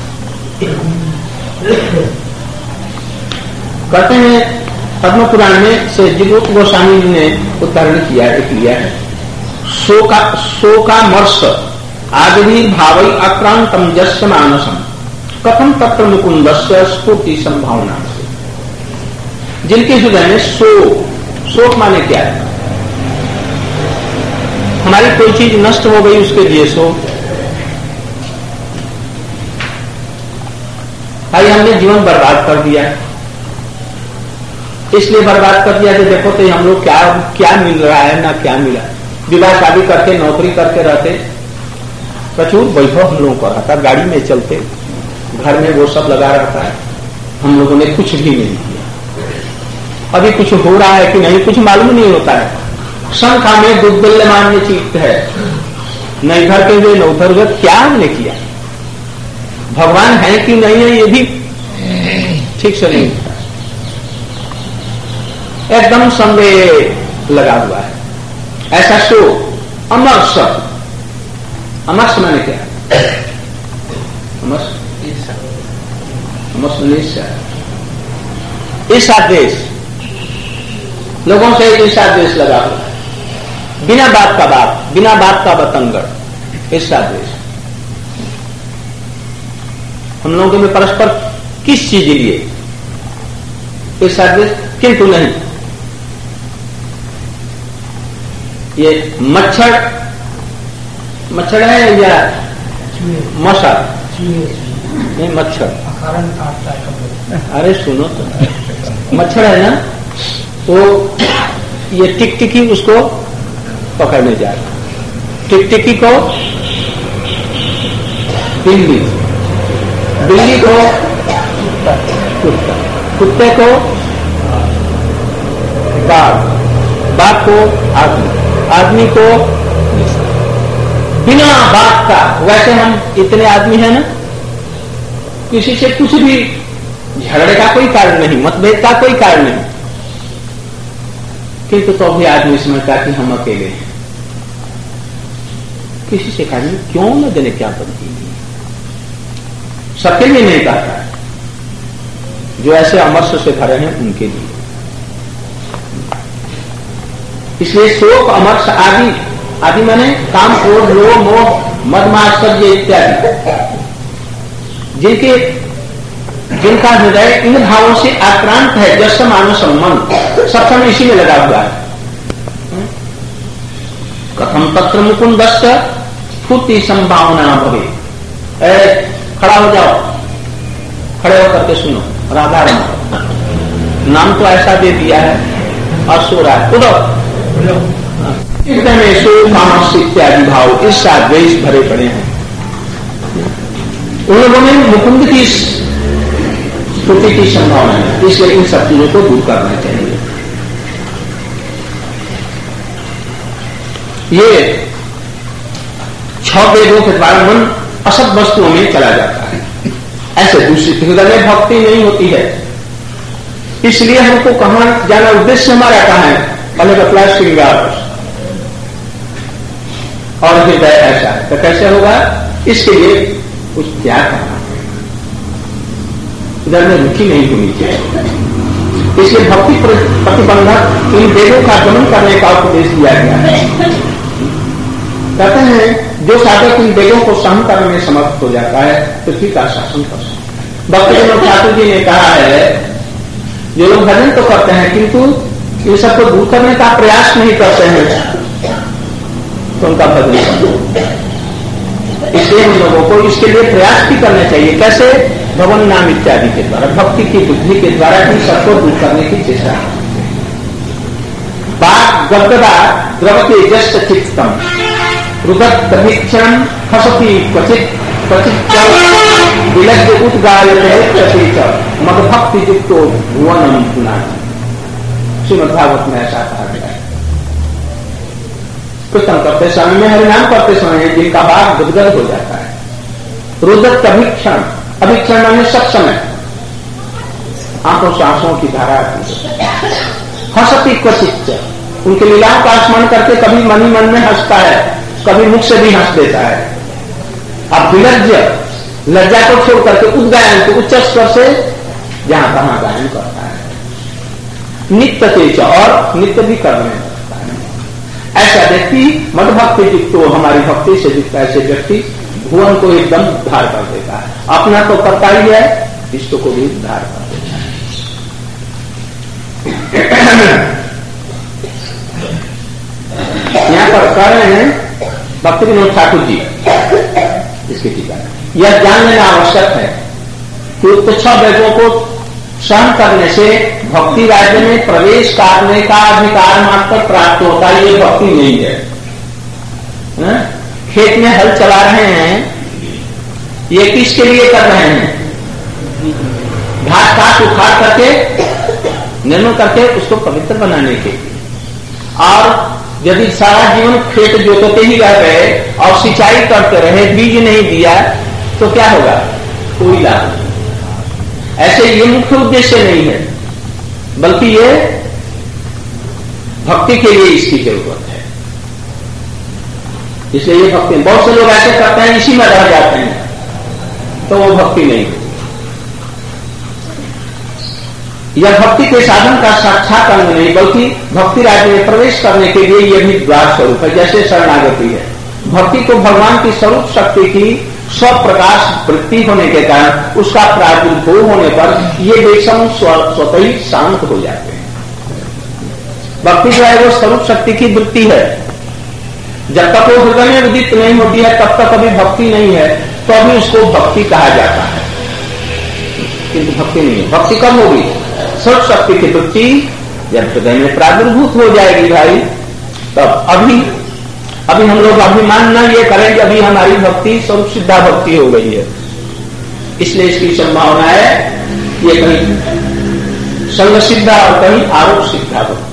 [SPEAKER 3] कहते हैं पद्म पुराण में से जीवोत गोस्वामी जी ने उदाहरण किया है। शोकामर्ष आदि भावई अक्रांतम जस्य मानसम कथम तत्र मुकुंदस्य स्फूर्ति संभावना से। जिनके हृदय में शोक माने क्या है? हमारी कोई चीज नष्ट हो गई उसके लिए शोक। भाई हमने जीवन बर्बाद कर दिया, इसलिए बर्बाद कर दिया कि देखो तो हम लोग क्या मिल रहा है ना क्या मिला। विवाह शादी करके नौकरी करके रहते, प्रचुर वैभव हम लोगों को रहता, गाड़ी में चलते, घर में वो सब लगा रहता है, हम लोगों ने कुछ भी नहीं किया। अभी कुछ हो रहा है कि नहीं कुछ मालूम नहीं होता है। शंखा में दुर्दल्यमान्य चित्त है, न इधर के हुए न उधर हुए, क्या हमने किया? भगवान है कि नहीं है ये भी ठीक से नहीं, एकदम संदेह लगा हुआ है। ऐसा सो अमर्ष, अमर्ष माने क्या? अमर्ष ईर्षा द्वेष, लोगों से ईर्षा द्वेष लगा हुआ है, बिना बात का बात, बिना बात का बतंगड़, ईर्षा द्वेष। हम लोगों में परस्पर किस चीज के लिए ईर्षा द्वेष? किंतु नहीं, ये मच्छर, मच्छर है या मशा? नहीं मच्छर, अरे सुनो तो, मच्छर है ना, तो ये टिकटिकी उसको पकड़ने जा रहा, टिकटिकी को बिल्ली, बिल्ली को कुत्ता, कुत्ते को बाघ, बाघ को आदमी, आदमी को बिना बात का। वैसे हम इतने आदमी हैं ना, किसी से कुछ भी झगड़े का कोई कारण नहीं, मतभेद का कोई कारण नहीं, किंतु तो भी आदमी समझता कि हम अकेले हैं। किसी से कहा क्यों न देने, क्या बनती सबके लिए नहीं कहता, जो ऐसे अमर्ष से भरे हैं उनके लिए। इसलिए शोक, अमर्ष आदि, आदि माने काम, क्रोध, लोभ, मोह, मद, मात्सर्य इत्यादि, जिनका हृदय इन भावों से आक्रांत है, जस मानव संबंध सब समय इसी में लगा हुआ है। कथम तत्र मुकुंदश्च स्फूर्ति संभावना भवे। खड़ा हो जाओ, खड़े होकर के सुनो, राधा राम नाम तो ऐसा दे दिया है और सो रहा है, उधर एकदम शोक, कामस इत्यादि भाव ईर्षा द्वेष भरे पड़े हैं। उन लोगों में मुकुंद की स्तुति की संभावना है, इसलिए इन सब चीजों को दूर करना चाहिए। ये 6 वेदों के द्वारा मन असत वस्तुओं में चला जाता है, ऐसे दूसरी हृदय में भक्ति नहीं होती है। इसलिए हमको कहां जाना, उद्देश्य हमारा कहां है? पहले बतला श्रृंगार और हृदय ऐसा है, तो कैसे होगा? इसके लिए कुछ त्याग करना, इधर में रुचि नहीं होनी चाहिए। इसलिए भक्ति प्रतिबंधक इन वेदों का गमन करने का उपदेश दिया गया है। कहते हैं जो साधक इन वेदों को सहन करने में समर्थ हो जाता है, पृथ्वी का शासन कर सकता है। भक्ति ठाकुर जी ने कहा है, जो लोग भजन तो करते हैं किंतु इन सबको दूर करने का प्रयास नहीं करते हैं, तो उनका भजन। इसलिए हम लोगों को इसके लिए प्रयास भी करना चाहिए। कैसे? भगवान नाम इत्यादि के द्वारा, भक्ति की बुद्धि के द्वारा इन सबको दूर करने की चेष्टा। बाग गदगदा द्रवते जस्ट चित्तम रुदत तभिक्षण खसती क्वचित क्वचित विलज्ज उद्गायते प्रतीच मदभक्ति युक्तो भुवनम पुना। श्रीमद्भागवत में ऐसा कहा गया है। कीर्तन करते समय में, हरिनाम करते समय जिनका बाग गदगद हो जाता है। रुदत अभिक्षण, अभिक्षण माने सब समय आंखों से आंसुओं की धारा आती है। हंसती क्वचित, उनकी लीलाओं का स्मरण करके कभी मन ही मन में हंसता है, कभी मुख से भी हंस देता है। अब विलज्ज, लज्जा को छोड़ करके उद्गायन को उच्च स्वर से जहां तहां गायन करता है। नित्य तेज, और नित्य भी करने लगता है। ऐसा व्यक्ति मदभक्ति युक्त, हमारी भक्ति से युक्त ऐसे व्यक्ति भुवन को एकदम उद्धार कर देता है। अपना तो करता ही है, विश्व को भी उद्धार कर देता है। यहां पर कह रहे हैं भक्ति विनोद ठाकुर जी, इसके टीका, यह जान लेना आवश्यक है कि उक्त 6 वेदों को सहन करने से भक्ति राज्य में प्रवेश करने का अधिकार मात्र प्राप्त होता है। ये भक्ति नहीं है। खेत में हल चला रहे हैं, ये किसके लिए कर रहे हैं? घास काट उखाड़ करके निर्मल करके उसको पवित्र बनाने के लिए। और यदि सारा जीवन खेत जोतते ही रह गए और सिंचाई करते रहे, बीज नहीं दिया, तो क्या होगा? कोई लाभ नहीं। ऐसे ये मुख्य उद्देश्य नहीं है, बल्कि ये भक्ति के लिए इसकी जरूरत है। इसलिए ये भक्ति, बहुत से लोग ऐसे करते हैं इसी में रह जाते हैं, तो वो भक्ति नहीं होती। यह भक्ति के साधन का साक्षात अंग नहीं, बल्कि भक्ति राज्य में प्रवेश करने के लिए यह भी द्वार स्वरूप है। जैसे शरणागति है, भक्ति को भगवान की स्वरूप शक्ति की स्वप्रकाश वृत्ति होने के कारण उसका प्रादुर्भव होने पर ये बेसम स्वतः ही शांत हो जाते हैं। भक्ति जो है वो स्वरूप शक्ति की वृत्ति है। जब तक वो हृदय में उदित नहीं होती है तब तक अभी भक्ति नहीं है, तो अभी उसको भक्ति कहा जाता है, किंतु भक्ति नहीं है। भक्ति कब होगी? स्वरूप शक्ति की वृत्ति जब हृदय में प्रादुर्भूत हो जाएगी भाई, तब अभी हम लोग अभिमान न ये करें कि अभी हमारी भक्ति स्वरूप सिद्धा भक्ति हो गई है। इसलिए इसकी संभावना है ये कहीं संग सिद्धा और कहीं आरोप सिद्धा भक्ति।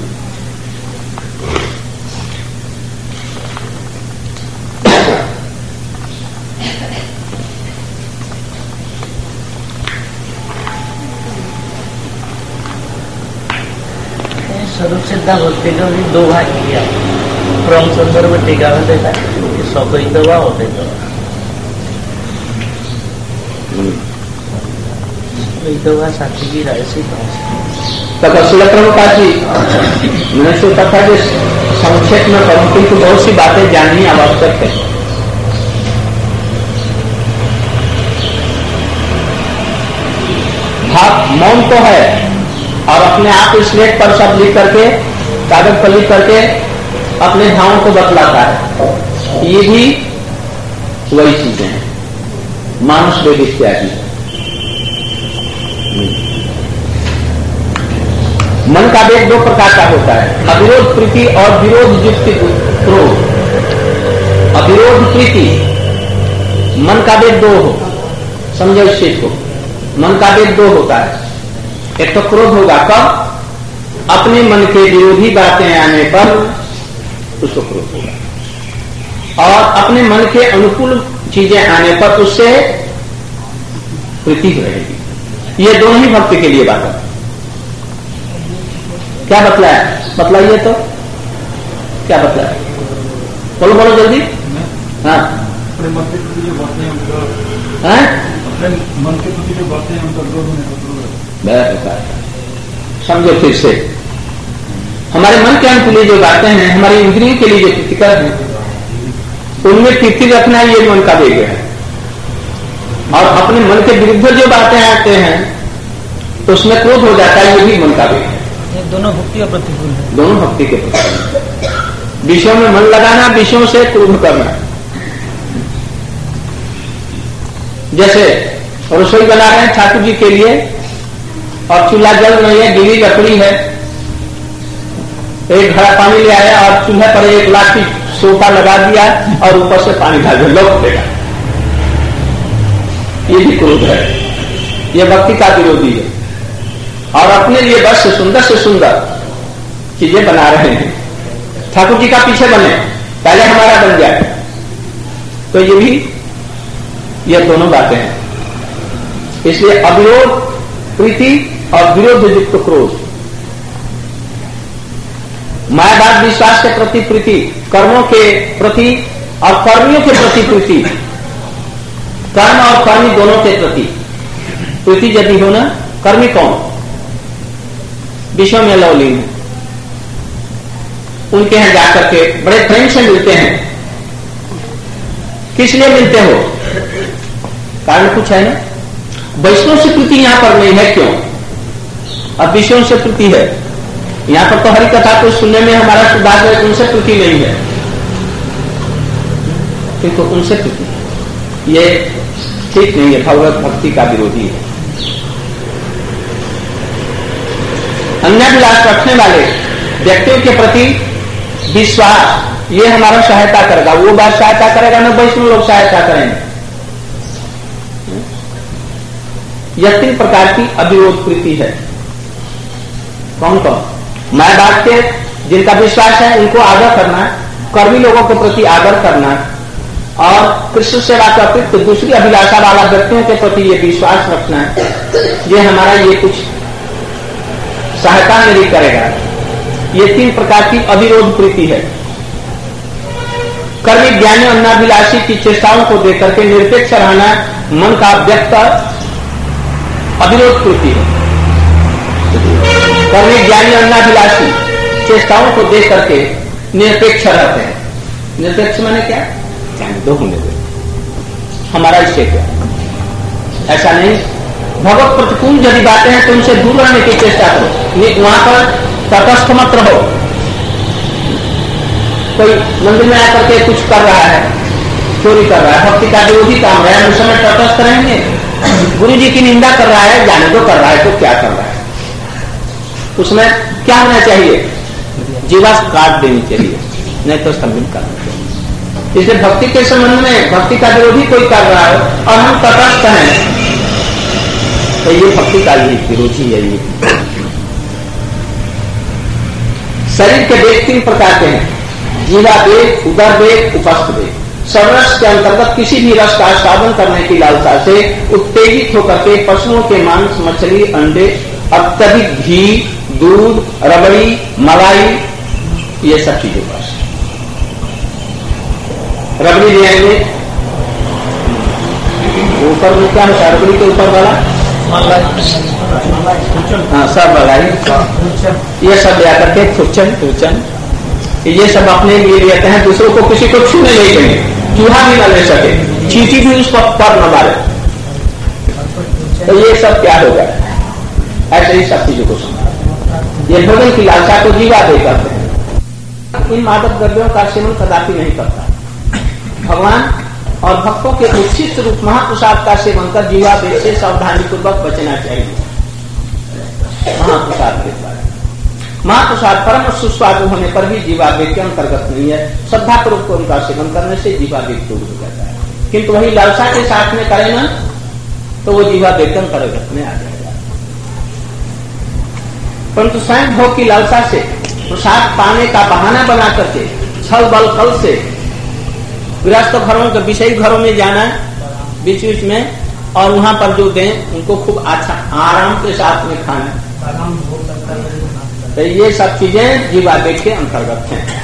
[SPEAKER 2] स्वरूप सिद्धा भक्ति का भी दो भाग किया। क्रम संदर्भ टीका में देखा कि स्वद्वैतवा होते द्वैतवा साथी की राशि
[SPEAKER 3] प्रभुपाद जी मैंने सोचा था कि संक्षेप में करूं, किंतु बहुत सी बातें जाननी आवश्यक है। भाव मौन तो है और अपने आप स्लेट पर सब लिख करके, कागज पर लिख करके अपने भावों को बतलाता है। ये भी वही चीजें हैं, मानुष वेद इत्यादि। मन का वेग दो प्रकार का होता है, अविरोध प्रीति और विरोध युक्त क्रोध। अविरोध प्रीति, मन का वेग दो हो, समझो इस चीज को। मन का वेग दो होता है। एक तो क्रोध होगा कब? अपने मन के विरोधी बातें आने पर उसको क्रोध होगा, और अपने मन के अनुकूल चीजें आने पर उससे प्रीति रहेगी। ये दोनों ही भक्ति के लिए बात है। क्या बतलाया? बतलाइए तो क्या बतलाया? बोलो बोलो जल्दी। हाँ,
[SPEAKER 4] अपने मन के प्रति जो बातें
[SPEAKER 3] अपने
[SPEAKER 4] मन के प्रति जो बातें हैं उनका विरोध होने का
[SPEAKER 3] समझो फिर से। हमारे मन के अनुकूल जो बातें हैं, हमारी इंद्रियों के लिए जो प्रीतिकर है, उनमें प्रीति रखना ये मन का वेग है। और अपने मन के विरुद्ध जो बातें आते हैं तो उसमें क्रोध हो जाता है, ये भी मन का वेग है।
[SPEAKER 2] ये दोनों भक्ति और प्रतिकूल है।
[SPEAKER 3] दोनों भक्ति के प्रतिकूल। विषयों में मन लगाना, विषयों से क्रोध करना। जैसे रसोई बना रहे हैं ठाकुर जी के लिए और चूल्हा जल नहीं है, गीली लकड़ी है, एक घड़ा पानी ले आया और चूल्हे पर एक लाठी सोफा लगा दिया और ऊपर से पानी डाल दिया, लौट देगा। ये भी क्रोध है, ये भक्ति का विरोधी है। और अपने लिए बस से सुंदर चीजें बना रहे हैं, ठाकुर जी का पीछे बने, पहले हमारा बन जाए, तो ये भी, ये दोनों बातें हैं। इसलिए अविरोध प्रीति और विरोध युक्त क्रोध, मायावाद विश्वास के प्रति प्रीति, कर्मों के प्रति और कर्मियों के प्रति प्रीति, कर्म और कर्मी दोनों के प्रति प्रीति यदि हो ना, कर्मी कौन? विश्व में लवलीन है, उनके यहां जाकर के बड़े प्रेम से मिलते हैं। किस लिए मिलते हो? कारण कुछ है ना। वैष्णव से प्रीति यहां पर नहीं है, क्यों? अब विषयों से प्रीति है। यहां पर तो हरि कथा को सुनने में हमारा सुधार है, उनसे प्रीति नहीं है, किंतु उनसे प्रीति, ये ठीक नहीं है, भगवत भक्ति का विरोधी है। अन्याभिलाष रखने वाले व्यक्तियों के प्रति विश्वास, ये हमारा सहायता करेगा। वो बात सहायता करेगा ना, वैष्णव लोग सहायता करेंगे। यह 3 प्रकार की अविरोध प्रीति है। कौन कौन? मैं बात के जिनका विश्वास है उनको आदर करना, कर्मी लोगों के प्रति आदर करना, और कृष्ण सेवा के अतिरिक्त दूसरी अभिलाषा वाला व्यक्तियों के प्रति ये विश्वास रखना ये हमारा ये कुछ सहायता नहीं करेगा। ये 3 प्रकार की अविरोध प्रीति है। कर्मी ज्ञानी अन्नाभिलाषी की चेष्टाओं को देकर के निरपेक्ष रहना मन का व्यक्त अविरोध प्रीति है। कर्मी ज्ञानी अन्नाभिलाषी चेष्टाओं को देख करके निरपेक्ष रहते हैं। निरपेक्ष माने क्या? दो होने दे, हमारा इससे क्या? ऐसा नहीं। भगवत प्रतिकूल यदि बातें हैं तो उनसे दूर रहने की चेष्टा करो, वहां पर तटस्थ मत रहो। कोई मंदिर में आकर के कुछ कर रहा है, चोरी कर रहा है, भक्ति का विरोधी काम है, उस समय तटस्थ रहेंगे। गुरु जी की निंदा कर रहा है, जाने दो कर रहा है तो क्या कर रहा है, उसमें क्या होना चाहिए? जीवा काट देनी चाहिए, नहीं तो स्तंभित करना चाहिए। इसलिए भक्ति के संबंध में भक्ति का विरोधी कोई कर रहा है और हम तटस्थ हैं तो ये भक्ति का विरोधी है। ये शरीर के वेग 3 प्रकार के हैं, जीवा वेग, उदर वेग, उपस्थ वेग। सर्वरस के अंतर्गत किसी भी रस का आस्वादन करने की लालसा से उत्तेजित होकर के पशुओं के मांस, मछली, अंडे, अत्यधिक घी, दूध, रबड़ी, मलाई, ये सब चीजों का रबड़ी ले आएंगे। ऊपर में क्या होता है? रबड़ी के ऊपर वाला हाँ सब मलाई, ये सब ले आकर के फुचन ये सब अपने लिए लेते हैं, दूसरों को किसी को छूने नहीं देंगे, चूहा भी न ले सके, चींटी भी उस पर न मारे। तो ये सब क्या होगा? ऐसे ही सब चीजों को समझा। ये भोजन की लालसा को जीवा दे करते हैं। इन मादक द्रव्यों का सेवन कदापि नहीं करता। भगवान और भक्तों के उचित रूप महाप्रसाद का सेवन कर जीवा वेग से सावधानी पूर्वक बचना चाहिए। महाप्रसाद के द्वारा महाप्रसाद परम सुस्वादु होने पर भी जीवा वेग के अंतर्गत नहीं है। श्रद्धा पूर्वक उनका सेवन करने से जीवा वेग दूर हो जाता है, किंतु वही लालसा के साथ में करे ना तो वो जीवा वेग के अंतर्गत में आ जाएगा। परंतु स्वयं भोग की लालसा से प्रसाद पाने का बहाना बना करके छल बल कल से गृहस्थ घरों के विषयी घरों में जाना बीच बीच में, और वहां पर जो दें उनको खूब अच्छा आराम के साथ में खाना, तो ये सब चीजें जीवा वेग के अंतर्गत हैं।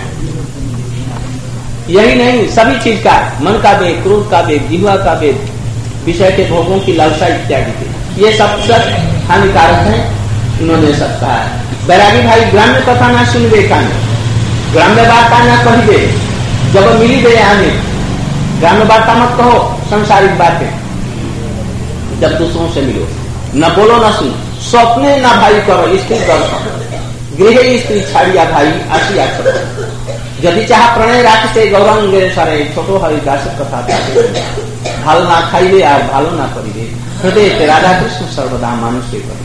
[SPEAKER 3] यही नहीं, सभी चीज का, मन का वेग, क्रोध का वेग, जीवा का वेग, विषय के भोगों की लालसा इत्यादि के, ये सब हानिकारक है। उन्होंने सब कहा है। बैरागी भाई ग्राम्य कथा ना सुनबे काने, ग्राम्य वार्ता ना कहिबे, जब मिली दे आने। ग्राम्य वार्ता मत कहो, संसारिक बातें जब दूसरों से मिलो, न बोलो न सुनो, स्वप्ने न भाई करो स्त्री दर्शन, गृह स्त्री छाड़िया भाई आसिया करो। यदि चाह प्रणय राखते गौरंगे सारे छोटो हरिदास कथा भालो ना खाइबे और भालो ना करिबे, हृदय ते राधा कृष्ण सर्वदा मानुषे करिबे।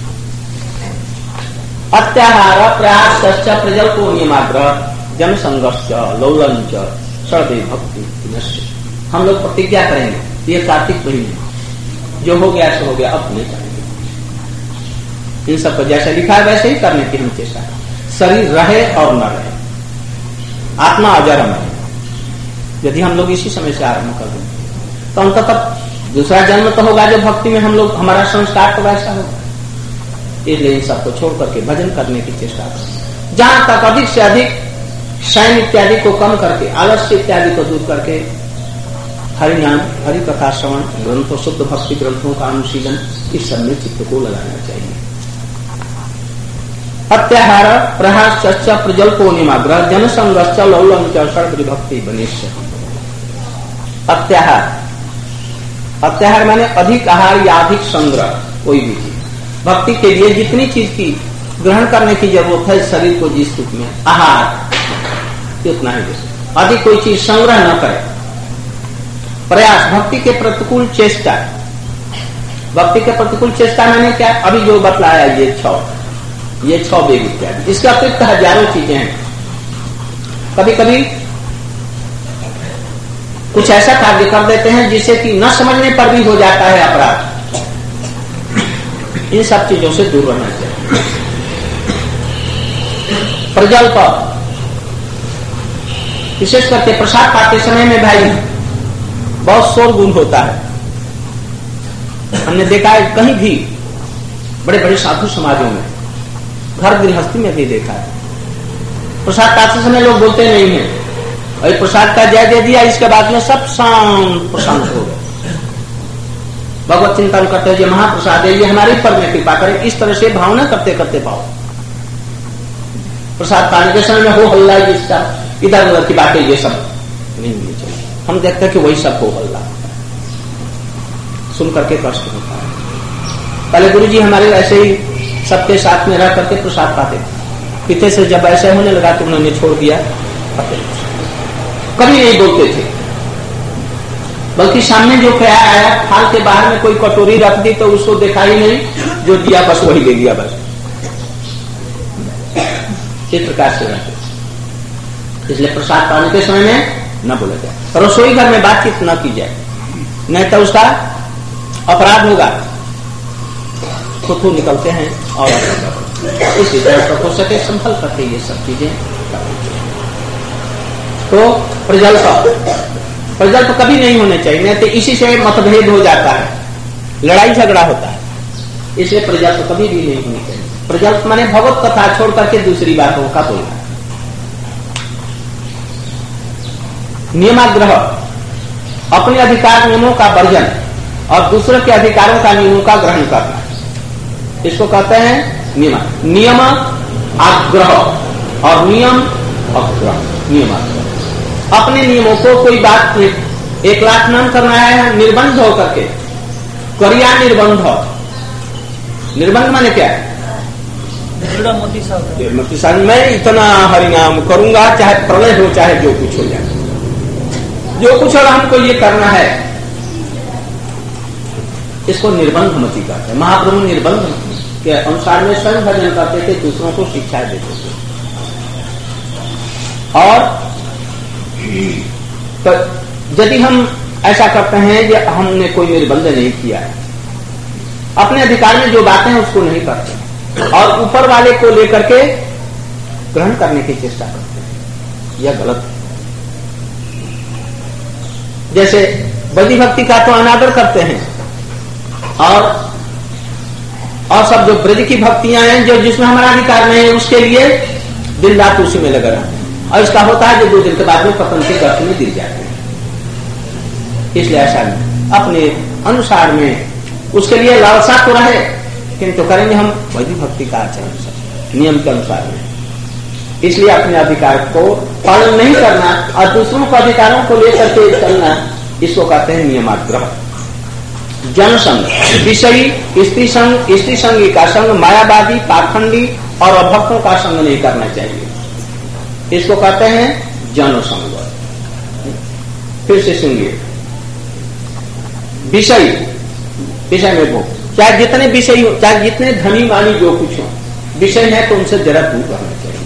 [SPEAKER 3] अत्याहार प्रयास प्रजल्पो नियमाग्रह जन संघर्ष लौलंच सर्वे भक्ति। हम लोग प्रतिज्ञा करेंगे ये कार्तिक महीने जो हो गया सो हो गया, अब नहीं करेंगे। इन सब पर जैसे लिखा है वैसे ही करने की हम चेष्टा करें। शरीर रहे और न रहे, आत्मा अजरम है। यदि हम लोग इसी समय से आरंभ कर देंगे तो अंततः दूसरा जन्म तो होगा जो भक्ति में हम लोग, हमारा संस्कार तो वैसा होगा। इसलिए इन सबको छोड़ करके भजन करने की चेष्टा करें। जहां तक अधिक से अधिक शयन इत्यादि को कम करके, आलस्य इत्यादि को दूर करके हरि नाम, हरि कथा श्रवण, ग्रंथों, शुद्ध भक्ति ग्रंथों का अनुशीलन, इस सब में चित्त को लगाना चाहिए। अत्याहार प्रहास प्रजल्पो निमाग्रह जन संघर्ष लौलंच सर्व भक्ति बनिष्य। अत्याहार, अत्याहार माने अधिक आहार या अधिक संग्रह, कोई भी चीज भक्ति के लिए जितनी चीज की ग्रहण करने की जरूरत है शरीर को जिस रूप में आहार उतना ही दे, अधिक कोई चीज संग्रह न करे। प्रयास, भक्ति के प्रतिकूल चेष्टा, भक्ति के प्रतिकूल चेष्टा मैंने क्या अभी जो बतलाया ये 6 वेग इत्यादि, इसके अतिरिक्त हजारों चीजें हैं। कभी कभी कुछ ऐसा कार्य कर देते हैं जिसे कि न समझने पर भी हो जाता है अपराध। इन सब चीजों से दूर रहना चाहिए। प्रजल्प, विशेष करके प्रसाद पाते समय में भाई बहुत शोरगुल होता है। हमने देखा है कहीं भी बड़े बड़े साधु समाजों में, घर गृहस्थी में भी देखा है, प्रसाद पाते समय लोग बोलते नहीं है, और प्रसाद का जय दे दिया, इसके बाद में सब शांत प्रशांत हो गए। भगवत चिंतन करते हैं, ये महाप्रसाद है, ये हमारे ऊपर में कृपा करे, इस तरह से भावना करते करते पाओ। प्रसाद पाने के समय में हो हल्ला, इसका इधर उधर की बातें ये सब नहीं होनी चाहिए। हम देखते हैं कि वही सब हो हल्ला सुन करके कष्ट होता है। पहले गुरु जी हमारे ऐसे ही सबके साथ में रह करके प्रसाद पाते थे, पीते से जब ऐसे होने लगा तो उन्होंने छोड़ दिया, कभी नहीं बोलते थे, बल्कि सामने जो क्या आया, थाल के बाहर में कोई कटोरी रख दी तो उसको देखा ही नहीं, जो दिया बस वही ले लिया बस। इस प्रकार से रहते, इसलिए प्रसाद पाने के समय में न बोला जाए, रसोई घर में बातचीत न की जाए, नहीं तो उसका अपराध होगा। थू निकलते हैं और इसी तरह हो सके संभल करके ये सब चीजें। तो प्रजल्प कभी नहीं होने चाहिए, नहीं तो इसी से मतभेद हो जाता है, लड़ाई झगड़ा होता है, इसलिए प्रजल्प कभी भी नहीं होनी चाहिए। प्रजल्प माने भगवत कथा छोड़ करके दूसरी बातों का बोलना। नियमाग्रह, अपने अधिकार नियमों का वर्जन और दूसरों के अधिकारों का नियमों का ग्रहण करना, इसको कहते हैं नियम। नियम आग्रह और नियम अग्रह। नियमाग्रह, अपने नियमों को कोई बात 1,00,000 नाम करना है, निर्बंध हो करके करिया निर्बंध। निर्बंध माने क्या है? मोती साहब मैं इतना हरिनाम करूंगा, चाहे प्रलय हो चाहे जो कुछ हो जाए, जो कुछ और हमको ये करना है, इसको निर्बंध मति कहते हैं। महाप्रभु निर्बंध के अनुसार में स्वयं भजन करते थे, दूसरों को शिक्षाएं देते थे। और तो यदि हम ऐसा करते हैं कि हमने कोई निर्बंध नहीं किया है, अपने अधिकार में जो बातें हैं उसको नहीं करते और ऊपर वाले को लेकर के ग्रहण करने की चेष्टा करते हैं, यह गलत है। जैसे बदी भक्ति का तो अनादर करते हैं और सब जो ब्रज की भक्तियां हैं, जो जिसमें हमारा अधिकार नहीं है, उसके लिए दिन रात उसी में लगा रहते हैं, और इसका होता है जो 2 दिन के बाद में पतन के गर्त में गिर जाते हैं। इसलिए ऐसा नहीं, अपने अनुसार में उसके लिए लालसा तो रहे, किंतु करेंगे हम वैधि भक्ति का आचरण नियम के अनुसार में। इसलिए अपने अधिकार को पालन नहीं करना और दूसरों के अधिकारों को लेकर के चलना, इसको कहते हैं नियमाग्रह। जनसंग, विषयी, स्त्री संग, स्त्री संगी का संग, मायावादी, पाखंडी और अभक्तों का संग नहीं करना चाहिए, इसको कहते हैं जनसंग। फिर से सुनिए, विषय, विषय में भोग, चाहे जितने विषय हो, चाहे जितने धनी मानी जो कुछ हो, विषय है तो उनसे जरा दूर रहना चाहिए।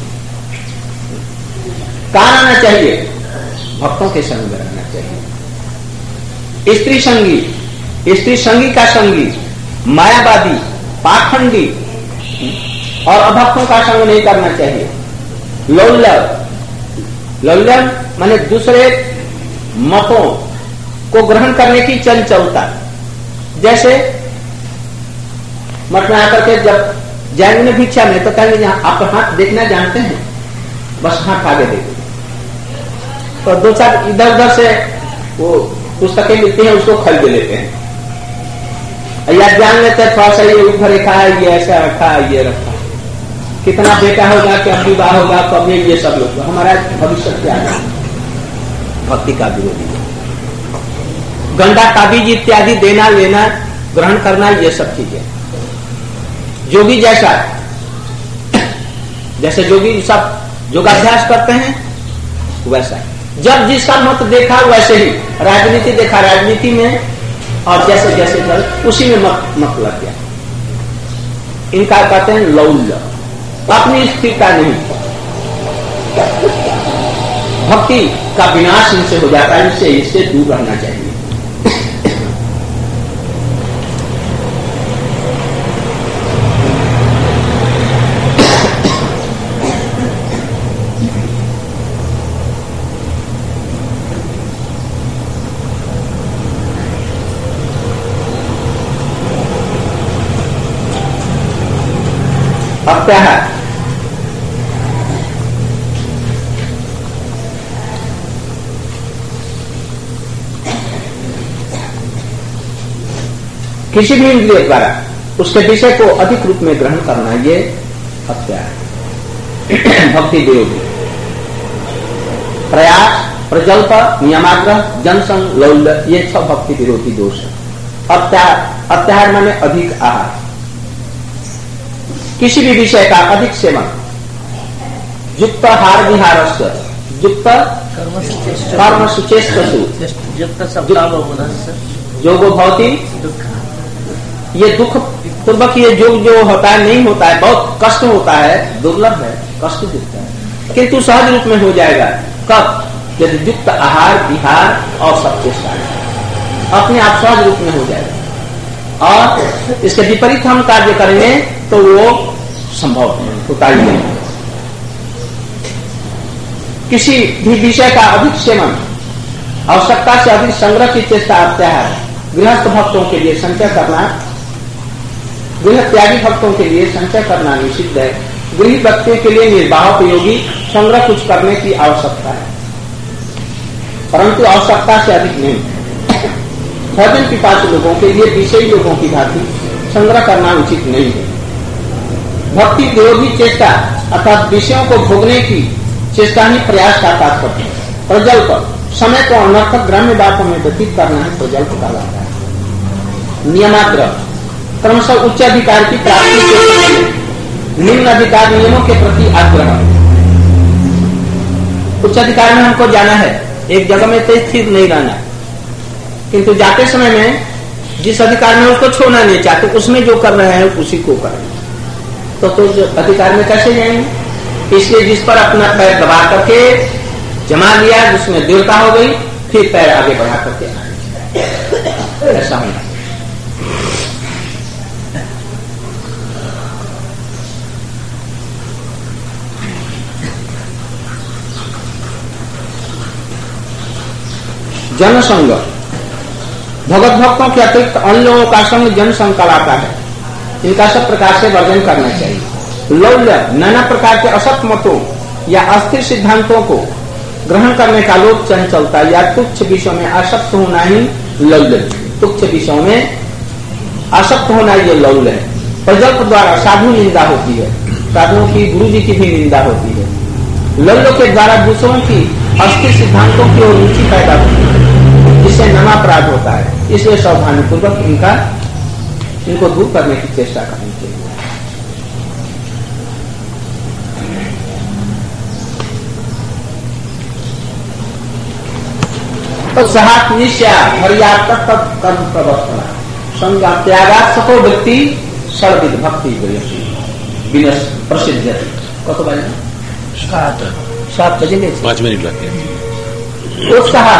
[SPEAKER 3] कहां रहना चाहिए? भक्तों के संग में रहना चाहिए। स्त्री संगी, स्त्री संगी का संगी, मायावादी, पाखंडी और अभक्तों का संग नहीं करना चाहिए। लौल्य, लौल्य माने दूसरे मतों को ग्रहण करने की चंचलता। जैसे मठ में आकर के जब जाएंगे भिक्षा में तो कहेंगे आप हाथ देखना जानते हैं, बस हाथ आगे देखो, तो 2-4 इधर उधर से वो पुस्तकें मिलती हैं, उसको खरीद लेते हैं या जान लेते हैं, थोड़ा सा ये ऊपर रखा है, ये ऐसा रखा है, ये रखा है, कितना बेटा होगा, क्या विवाह होगा, कब ये सब लोग हमारा भविष्य क्या है। भक्ति का विरोधी गंदा काबीज इत्यादि देना लेना ग्रहण करना, ये सब चीजें जोगी जैसा, जैसे जोगी सब योगाभ्यास करते हैं वैसा, जब जिसका मत देखा वैसे ही राजनीति देखा, राजनीति में और जैसे जैसे चल उसी में मत लग गया। इनका कहते हैं लौल्य, अपनी स्थिरता नहीं, भक्ति का विनाश इनसे हो जाता है, इससे दूर रहना चाहिए। अत्याहार, किसी भी इंद्रिय द्वारा उसके विषय को अधिक रूप में ग्रहण करना, ये अत्याहार। भक्ति विरोधी प्रयास, प्रजल्प, नियमाग्रह, जनसंग, लौल्य, ये सब भक्ति विरोधी दोष है। अत्याहार माने अधिक आहार, किसी भी विषय का अधिक सेवन, युक्त हार विहारस्य, युक्त कर्म सुचेष्टसु, योगो भवति, ये दुख पूर्वक ये योग जो होता है नहीं होता है, बहुत कष्ट होता है, दुर्लभ है, कष्ट दिखता है, किंतु सहज रूप में हो जाएगा। कब? यदि युक्त आहार विहार और सब चेष्टा अपने आप सहज रूप में हो जाएगा। और इसके विपरीत हम कार्य करेंगे तो वो संभव होता ही नहीं। किसी भी विषय का अधिक सेवन, आवश्यकता से अधिक संग्रह की चेष्टा अत्याहार। गृहस्थ भक्तों के लिए संचय करना, गृह त्यागी भक्तों के लिए संचय करना निषिद्ध है। गृह व्यक्तियों के लिए निर्वाहोपयोगी संग्रह कुछ करने की आवश्यकता है, परंतु आवश्यकता से अधिक नहीं। भोजन पिपासु लोगों के लिए विषयी लोगों की भांति संग्रह करना उचित नहीं है। भक्ति विरोधी चेष्टा अर्थात विषयों को भोगने की चेष्टा ही प्रयास का तात्पर्य है। प्रजल्प, समय को अनर्थक ग्राम्य बातों में व्यतीत करना है प्रजल्प कहलाता है। नियमाग्रह, क्रमशः उच्च अधिकार की प्राप्ति के निम्न अधिकार नियमों के प्रति आग्रह। उच्च अधिकार में हमको जाना है, एक जगह में तो स्थिर नहीं रहना, किंतु जाते समय में जिस अधिकार में उसको छोड़ना नहीं चाहते, उसमें जो कर रहे हैं उसी को करें। तो अधिकार में कैसे जाएंगे? इसलिए जिस पर अपना पैर दबा करके जमा लिया, जिसमें दृढ़ता हो गई, फिर पैर आगे बढ़ा करके ऐसा होना। जनसंग, भगवत भक्तों के अतिरिक्त अन्य लोगों का संग जनसंग कहलाता है। इनका सब प्रकार से वर्जन करना चाहिए। लौल्य, नाना प्रकार के असत मतों या अस्थिर सिद्धांतों को ग्रहण करने का लोभ चंचलता या तुच्छ विषयों में आसक्त होना ही लौल्य। तुच्छ विषयों में आसक्त होना ये लौल्य है। प्रजल्प द्वारा साधु निंदा होती है, साधुओं की, गुरु जी की भी निंदा होती है। लौल्यों के द्वारा दूसरों की अस्थिर सिद्धांतों की ओर रुचि पैदा होती है, जिससे नाना अपराध होता है। इसलिए सावधानी पूर्वक इनको दूर करने की चेष्टा करनी चाहिए। तो सहात निश्चय हरियात कर्म प्रवर्तना संज्ञा त्यागात सको व्यक्ति सर्विद भक्ति विनश प्रसिद्ध कत बजे 7 बजे 5 मिनट लगते। उत्साह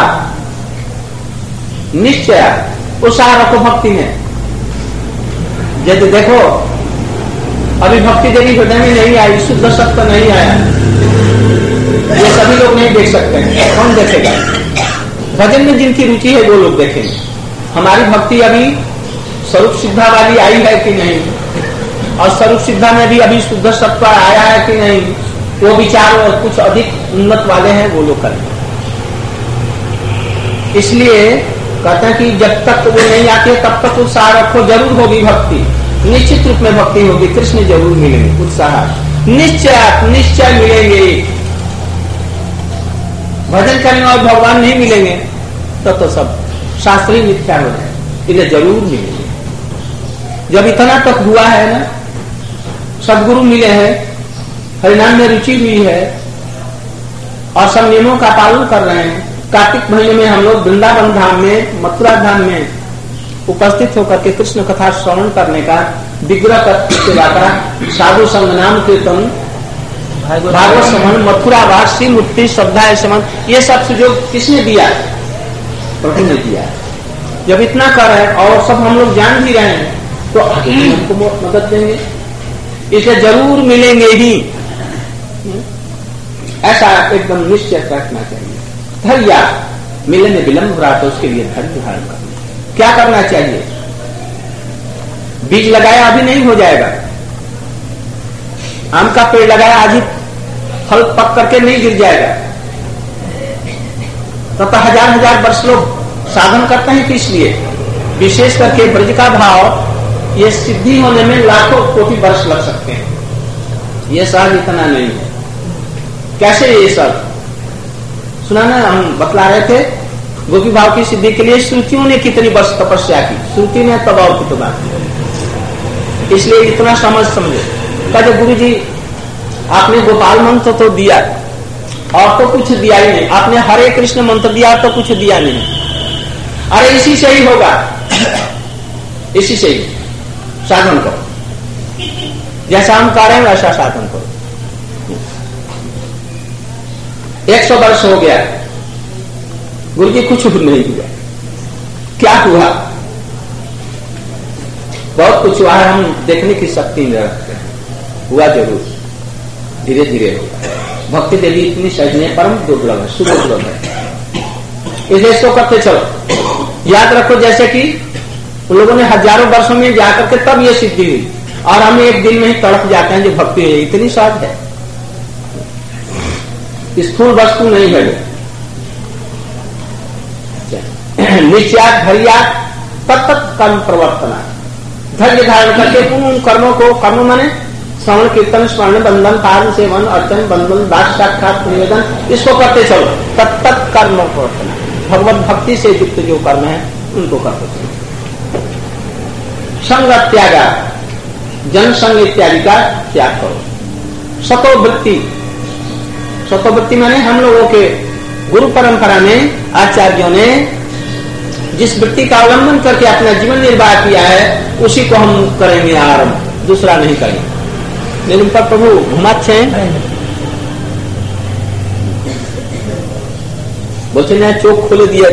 [SPEAKER 3] निश्चय, उत्साह रखो भक्ति में। यदि देखो अभी भक्ति देवी हृदय में नहीं आई, शुद्ध सत्य नहीं आया, ये सभी लोग नहीं देख सकते हैं। कौन देखेगा? भजन में जिनकी रुचि है वो लोग देखेंगे। हमारी भक्ति अभी स्वरूप सिद्धा वाली आई है कि नहीं, और स्वरूप सिद्धा में भी अभी शुद्ध सत्व आया है कि नहीं, वो विचार और कुछ अधिक उन्नत वाले हैं वो लोग करें। इसलिए कहते हैं कि जब तक वो नहीं आती तब तक उत्साह रखो, जरूर होगी भक्ति, निश्चित रूप में भक्ति होगी, कृष्ण जरूर मिलेंगे। उत्साह निश्चय मिलेंगे। भजन करने और भगवान नहीं मिलेंगे तो सब शास्त्रीय मिथ्या हो जाए, इसलिए जरूर मिलेंगे। जब इतना तक हुआ है ना, सदगुरु मिले हैं, हरिनाम में रुचि हुई है और सब नियमों का पालन कर रहे हैं। कार्तिक महीने में हम लोग वृंदावन धाम में, मथुरा धाम में उपस्थित होकर के कृष्ण कथा श्रवण करने का, विग्रह सेवा का, साधु संग नाम कीर्तन, भागवत श्रवण, मथुरा वास, श्री मुक्ति, श्रद्धा श्रवण, ये सब सुयोग किसने दिया? प्रभु ने दिया। जब इतना कर रहे हैं और सब हम लोग जान भी रहे हैं तो आगे हमको मदद देंगे, इसे जरूर मिलेंगे ही, ऐसा एकदम निश्चय रखना चाहिए। धैर्य, मिलने में विलंब रहा तो उसके लिए धैर्य धारण करना। क्या करना चाहिए? बीज लगाया अभी नहीं हो जाएगा, आम का पेड़ लगाया, आज ही फल पक करके नहीं गिर जाएगा। तब हजार हजार वर्ष लोग साधन करते हैं, किस लिए? विशेष करके ब्रज का भाव ये सिद्धि होने में लाखों कोटि वर्ष लग सकते हैं। ये सहज इतना नहीं है। कैसे ये सब सुना ना, हम बतला रहे थे, गोपी भाव की सिद्धि के लिए श्रुतियों ने कितनी वर्ष तपस्या की, श्रुति ने तब और की तो बात। इसलिए इतना समझे। कहते गुरु जी आपने गोपाल मंत्र तो दिया और तो कुछ दिया ही नहीं, आपने हरे कृष्ण मंत्र दिया तो कुछ दिया नहीं। अरे इसी से ही होगा, इसी से ही साधन करो, जैसा हम कर रहे हैं वैसा साधन करो। 100 वर्ष हो गया, गुरु जी कुछ नहीं हुआ। क्या हुआ? बहुत कुछ हुआ है, हम देखने की शक्ति नहीं रखते हैं। हुआ जरूर, धीरे धीरे होगा। भक्ति देवी इतनी सहज है, परम दुर्लभ है, सुदुर्लभ है। इसलिए इसको करते चलो। याद रखो जैसे कि उन लोगों ने हजारों वर्षों में जाकर के तब ये सिद्धि हुई, और हम एक दिन में ही तड़प जाते हैं जो भक्ति है, इतनी सहज है, स्थूल वस्तु नहीं है। निश्चयात धैर्या तत्त कर्म प्रवर्तना, धैर्य धारण करके उन कर्मों को, कर्म माने श्रवण कीर्तन स्मरण बंधन पारण सेवन अर्चन बंधन दास साक्षात निवेदन, इसको करते चलो। तत्त कर्म प्रवर्तना, भगवत भक्ति से युक्त जो कर्म है उनको करते चलो। संग त्यागा, जनसंग इत्यादि का त्याग करो। सतोवृत्ति, सतोवृत्ति माने हम लोगों के गुरु परंपरा में आचार्यों ने जिस वृत्ति का अवलंबन करके अपना जीवन निर्वाह किया है उसी को हम करेंगे आरंभ, दूसरा नहीं करेंगे। लेकिन पर प्रभु घुमाच्छे बोलते ना चोक खोले दिया।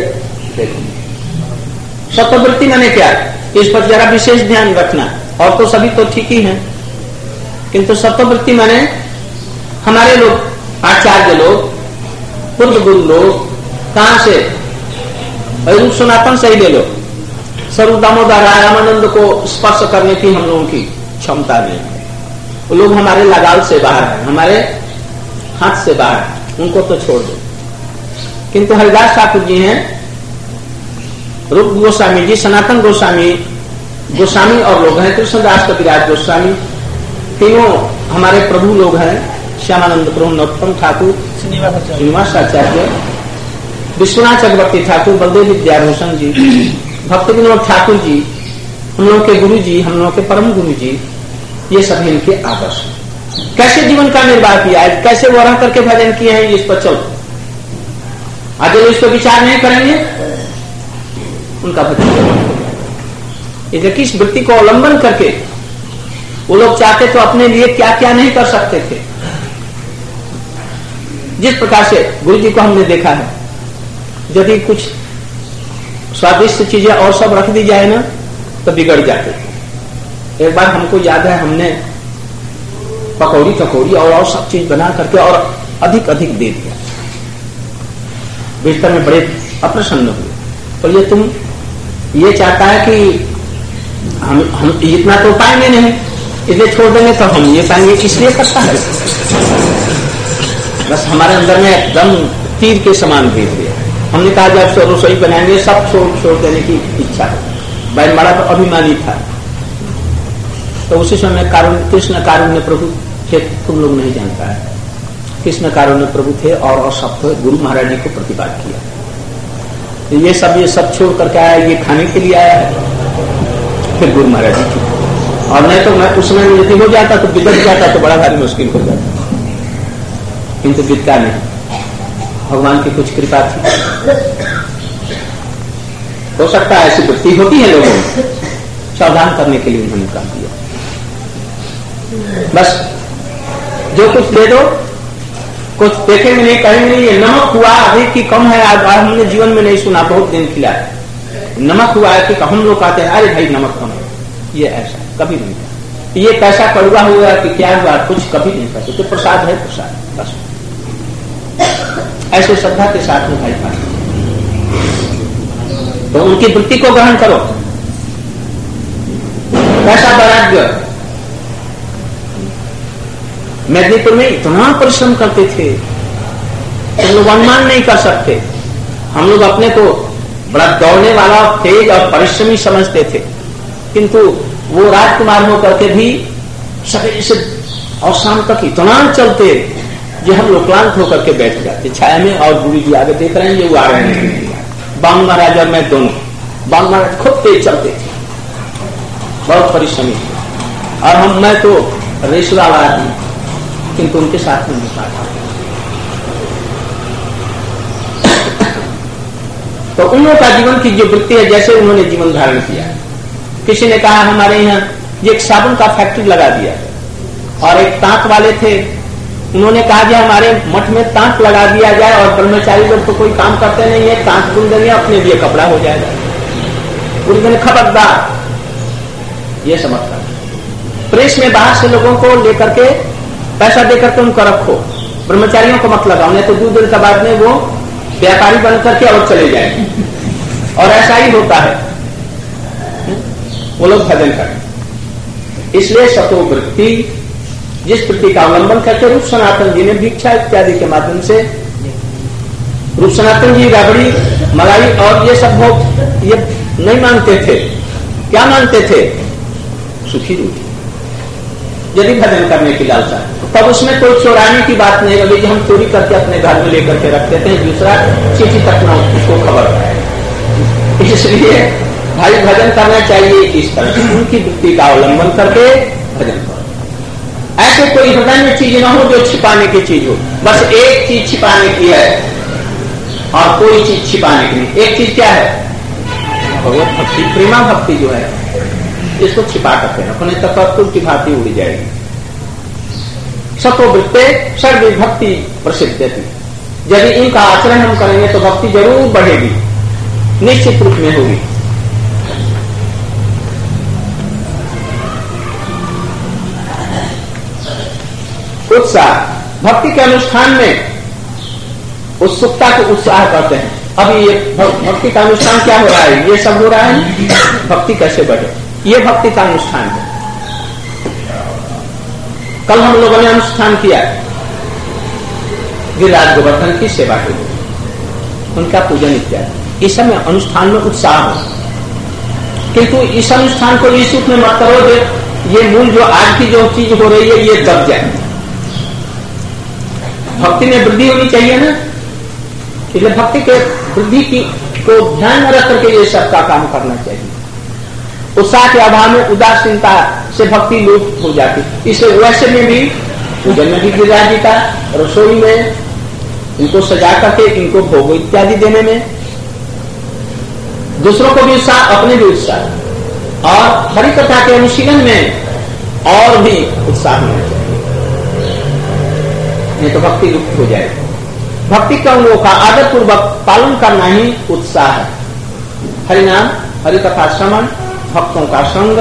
[SPEAKER 3] सतोवृत्ति माने क्या, इस पर जरा विशेष ध्यान रखना। और तो सभी तो ठीक ही हैं, किंतु सतोवृत्ति माने हमारे लोग, आचार्य लोग, पूर्व गुरु लोग, कहां से? रूप सनातन से ही ले लो। सर्व दामोदर रामानंद को स्पर्श करने की हम लोगों की क्षमता नहीं है। वो लोग हमारे लगाव से बाहर है, हमारे हाथ से बाहर है, उनको तो छोड़ दो। किंतु हरिदास ठाकुर जी हैं, रूप गोस्वामी जी, सनातन गोस्वामी, गोस्वामी और लोग हैं, कृष्णदास कविराज गोस्वामी, तीनों हमारे प्रभु लोग हैं। श्यामानंद प्रभु, नरोत्तम ठाकुर, श्रीनिवास आचार्य, विश्वनाथ चक्रवर्ती ठाकुर, बलदेव विद्याभूषण जी, भक्ति विनोद ठाकुर जी, हम लोगों के गुरु जी, हम लोगों के परम गुरु जी, ये सभी इनके आदर्श। कैसे जीवन का निर्वाह किया है, कैसे वो रह करके भजन किए हैं, इस पर चलो। आज इस पर विचार नहीं करेंगे, उनका भजन ये किस वृत्ति को अवलंबन करके वो लोग चाहते तो अपने लिए क्या क्या नहीं कर सकते थे। जिस प्रकार से गुरु जी को हमने देखा है, यदि कुछ स्वादिष्ट चीजें और सब रख दी जाए ना तो बिगड़ जाते थे। एक बार हमको याद है, हमने पकौड़ी टकौड़ी और सब चीज बना करके और अधिक अधिक दे दिया। बिस्तर में बड़े अप्रसन्न हुए, तो ये तुम ये चाहता है कि हम इतना तो पाएंगे नहीं, इसलिए छोड़ देंगे तो हम ये पाएंगे, इसलिए करता है। बस हमारे अंदर में एकदम तीर के समान भेज दिया। हमने कहा जब से रसोई बनाएंगे सब छोड़ देने की इच्छा है। बैनमाड़ा तो अभिमानी था, तो उसी समय कृष्ण कारुण्य प्रभु थे, तुम लोग नहीं जानता है। कृष्ण कारुण्य प्रभु थे और सब गुरु महाराज जी को प्रतिवाद किया। ये सब छोड़ करके आया, ये खाने के लिए आया है। फिर गुरु महाराज जी की, और नहीं तो मैं उसमें यदि हो जाता तो बिगड़ जाता तो बड़ा भारी मुश्किल हो जाता, किंतु बिगड़ा नहीं। भगवान की कुछ कृपा थी। हो सकता है ऐसी वृत्ति होती है लोगों में, सावधान करने के लिए उन्होंने काम किया। बस जो कुछ दे दो, कुछ देखेंगे नहीं, कहेंगे नहीं ये नमक हुआ अधिक की कम है। आज हमने जीवन में नहीं सुना, बहुत दिन खिलाया नमक हुआ है कि हम लोग कहते हैं अरे भाई नमक कम है, ये ऐसा कभी नहीं था। ये कैसा कड़वा हुआ कि क्या हुआ, कुछ कभी नहीं कहते। तो प्रसाद है प्रसाद, बस ऐसे श्रद्धा के साथ में भाई पास, तो उनकी वृत्ति को ग्रहण करो। कैसा वैराग्य,
[SPEAKER 1] मेदिनीपुर में इतना परिश्रम करते थे, हम लोग अनुमान नहीं कर सकते। हम लोग अपने को बड़ा दौड़ने वाला, तेज और परिश्रमी समझते थे, किंतु वो राजकुमार होकर के भी सवेरे से और शाम तक इतना चलते कि हम लोग क्लांत होकर के बैठ जाते छाया में, और गुरु जी आगे देख रहे हैं, ये वो आ रहे हैं। बांग महाराज और मैं दोनों, बांग महाराज खुद तेज चलते थे, बहुत परिश्रमी थे, और मैं तो रेस वाला आदमी, किंतु उनके साथ में नहीं पाता। तो उन लोगों का जीवन की जो वृत्ति है, जैसे उन्होंने जीवन धारण किया। किसी ने कहा हमारे यहाँ ये एक साबुन का फैक्ट्री लगा दिया, और एक तांत वाले थे, उन्होंने कहा कि हमारे मठ में तांत लगा दिया जाए, और ब्रह्मचारी लोग तो कोई काम करते नहीं है, तांत बुन देंगे, अपने लिए कपड़ा हो जाएगा। उन्होंने खबरदार, ये समझता प्रेस में बाहर से लोगों को लेकर के पैसा देकर के उनको रखो, ब्रह्मचारियों को मत लगाओ, नहीं तो 2 दिन के बाद में वो व्यापारी बन करके और चले जाएंगे। और ऐसा ही होता है, वो लोग भजन करें। इसलिए सतो वृत्ति, जिस वृत्ति का अवलंबन करके रूप सनातन जी ने भिक्षा इत्यादि के माध्यम से, रूप सनातन जी राबड़ी, मलाई और ये सब भोग ये नहीं मानते थे। क्या मानते थे? सुखी रूप। यदि भजन करने की लालसा तब उसमें कोई चोराने की बात नहीं लगी कि हम चोरी करके अपने घर में लेकर के रख देते हैं, दूसरा चिट्ठी तक ना उसको खबर है। इसलिए भाई भजन करना चाहिए इस तरह से, उनकी वृत्ति का अवलंबन करके भजन करो। ऐसे कोई हृदय में चीज ना हो जो छिपाने की चीज हो, बस एक चीज छिपाने की है और कोई चीज छिपाने की नहीं। एक चीज क्या है? भगवत भक्ति, प्रेमा भक्ति जो है, इसको छिपा करके रखो, नहीं तो कपूर की भांति उड़ जाएगी। सतो वृत्ते सर्व भक्ति प्रसिद्ध थी। यदि इनका आचरण हम करेंगे तो भक्ति जरूर बढ़ेगी, निश्चित रूप में होगी। उत्साह, भक्ति के अनुष्ठान में उत्सुकता को उत्साह करते हैं। अभी ये भक्ति का अनुष्ठान क्या हो रहा है? ये सब हो रहा है, भक्ति कैसे बढ़े, ये भक्ति का अनुष्ठान है। कल हम लोगों ने अनुष्ठान किया गिरिराज गोवर्धन की सेवा के लिए, उनका पूजन इत्यादि। इस समय अनुष्ठान में उत्साह हो, किंतु इस अनुष्ठान को इस रूप में मत करो ये मूल जो आज की जो चीज हो रही है ये दब जाए। भक्ति में वृद्धि होनी चाहिए ना, इसलिए भक्ति के वृद्धि की को ध्यान में रख करके ये सबका काम करना चाहिए। उत्साह के अभाव में उदासीनता से भक्ति लुप्त हो जाती। इसलिए वैसे में भी पूजन में भी गिरिराज जी का, रसोई में इनको सजा करके इनको भोग इत्यादि देने में, दूसरों को भी उत्साह, अपने भी उत्साह, और हरि कथा के अनुशीलन में और भी उत्साह होना चाहिए, नहीं तो भक्ति लुप्त हो जाएगी। भक्ति के अंगों का आदर पूर्वक पालन करना ही उत्साह है। हरिनाम, हरि कथा श्रवण, भक्तों का संग,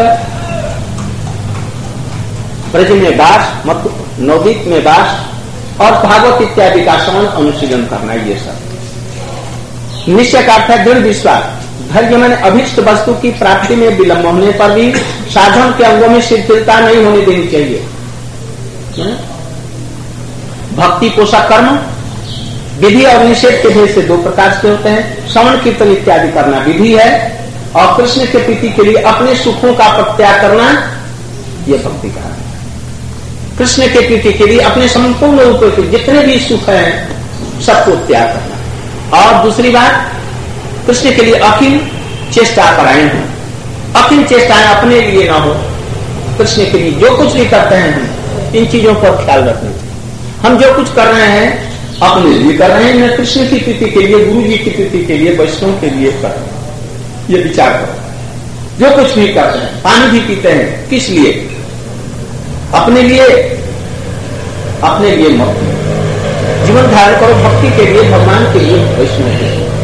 [SPEAKER 1] ब्रज में वास, नवदीप में वास और भागवत इत्यादि का श्रवण अनुशीलन करना, ये सब। निश्चय का अर्थ है दृढ़ विश्वास। धैर्य मैंने अभीष्ट वस्तु की प्राप्ति में विलंब होने पर भी साधन के अंगों में शिथिलता नहीं होने देनी चाहिए। भक्ति पोषक कर्म विधि और निषेध के भेद से 2 प्रकार से होते हैं। श्रवण कीर्तन इत्यादि करना विधि है, और कृष्ण के प्रीति के लिए अपने सुखों का प्रत्याग करना यह भक्ति का है। कृष्ण के प्रीति के लिए अपने संपूर्ण रूप के जितने भी सुख हैं सबको त्याग करना। और दूसरी बात, कृष्ण के लिए अखिल चेष्टा परायण हो। अखिल चेष्टाएं अपने लिए ना हो, कृष्ण के लिए जो कुछ भी करते हैं हम इन चीजों पर ख्याल रखना चाहिए। हम जो कुछ कर रहे हैं अपने लिए कर रहे हैं, न कृष्ण की प्रीति के लिए, गुरु जी की प्रीति के लिए, वैष्णव के लिए कर रहे हैं, ये विचार करो। जो कुछ भी करते हैं, पानी भी पीते हैं, किस लिए? अपने लिए, अपने लिए मत। जीवन धारण करो भक्ति के लिए, भगवान के लिए, वैष्णव के लिए।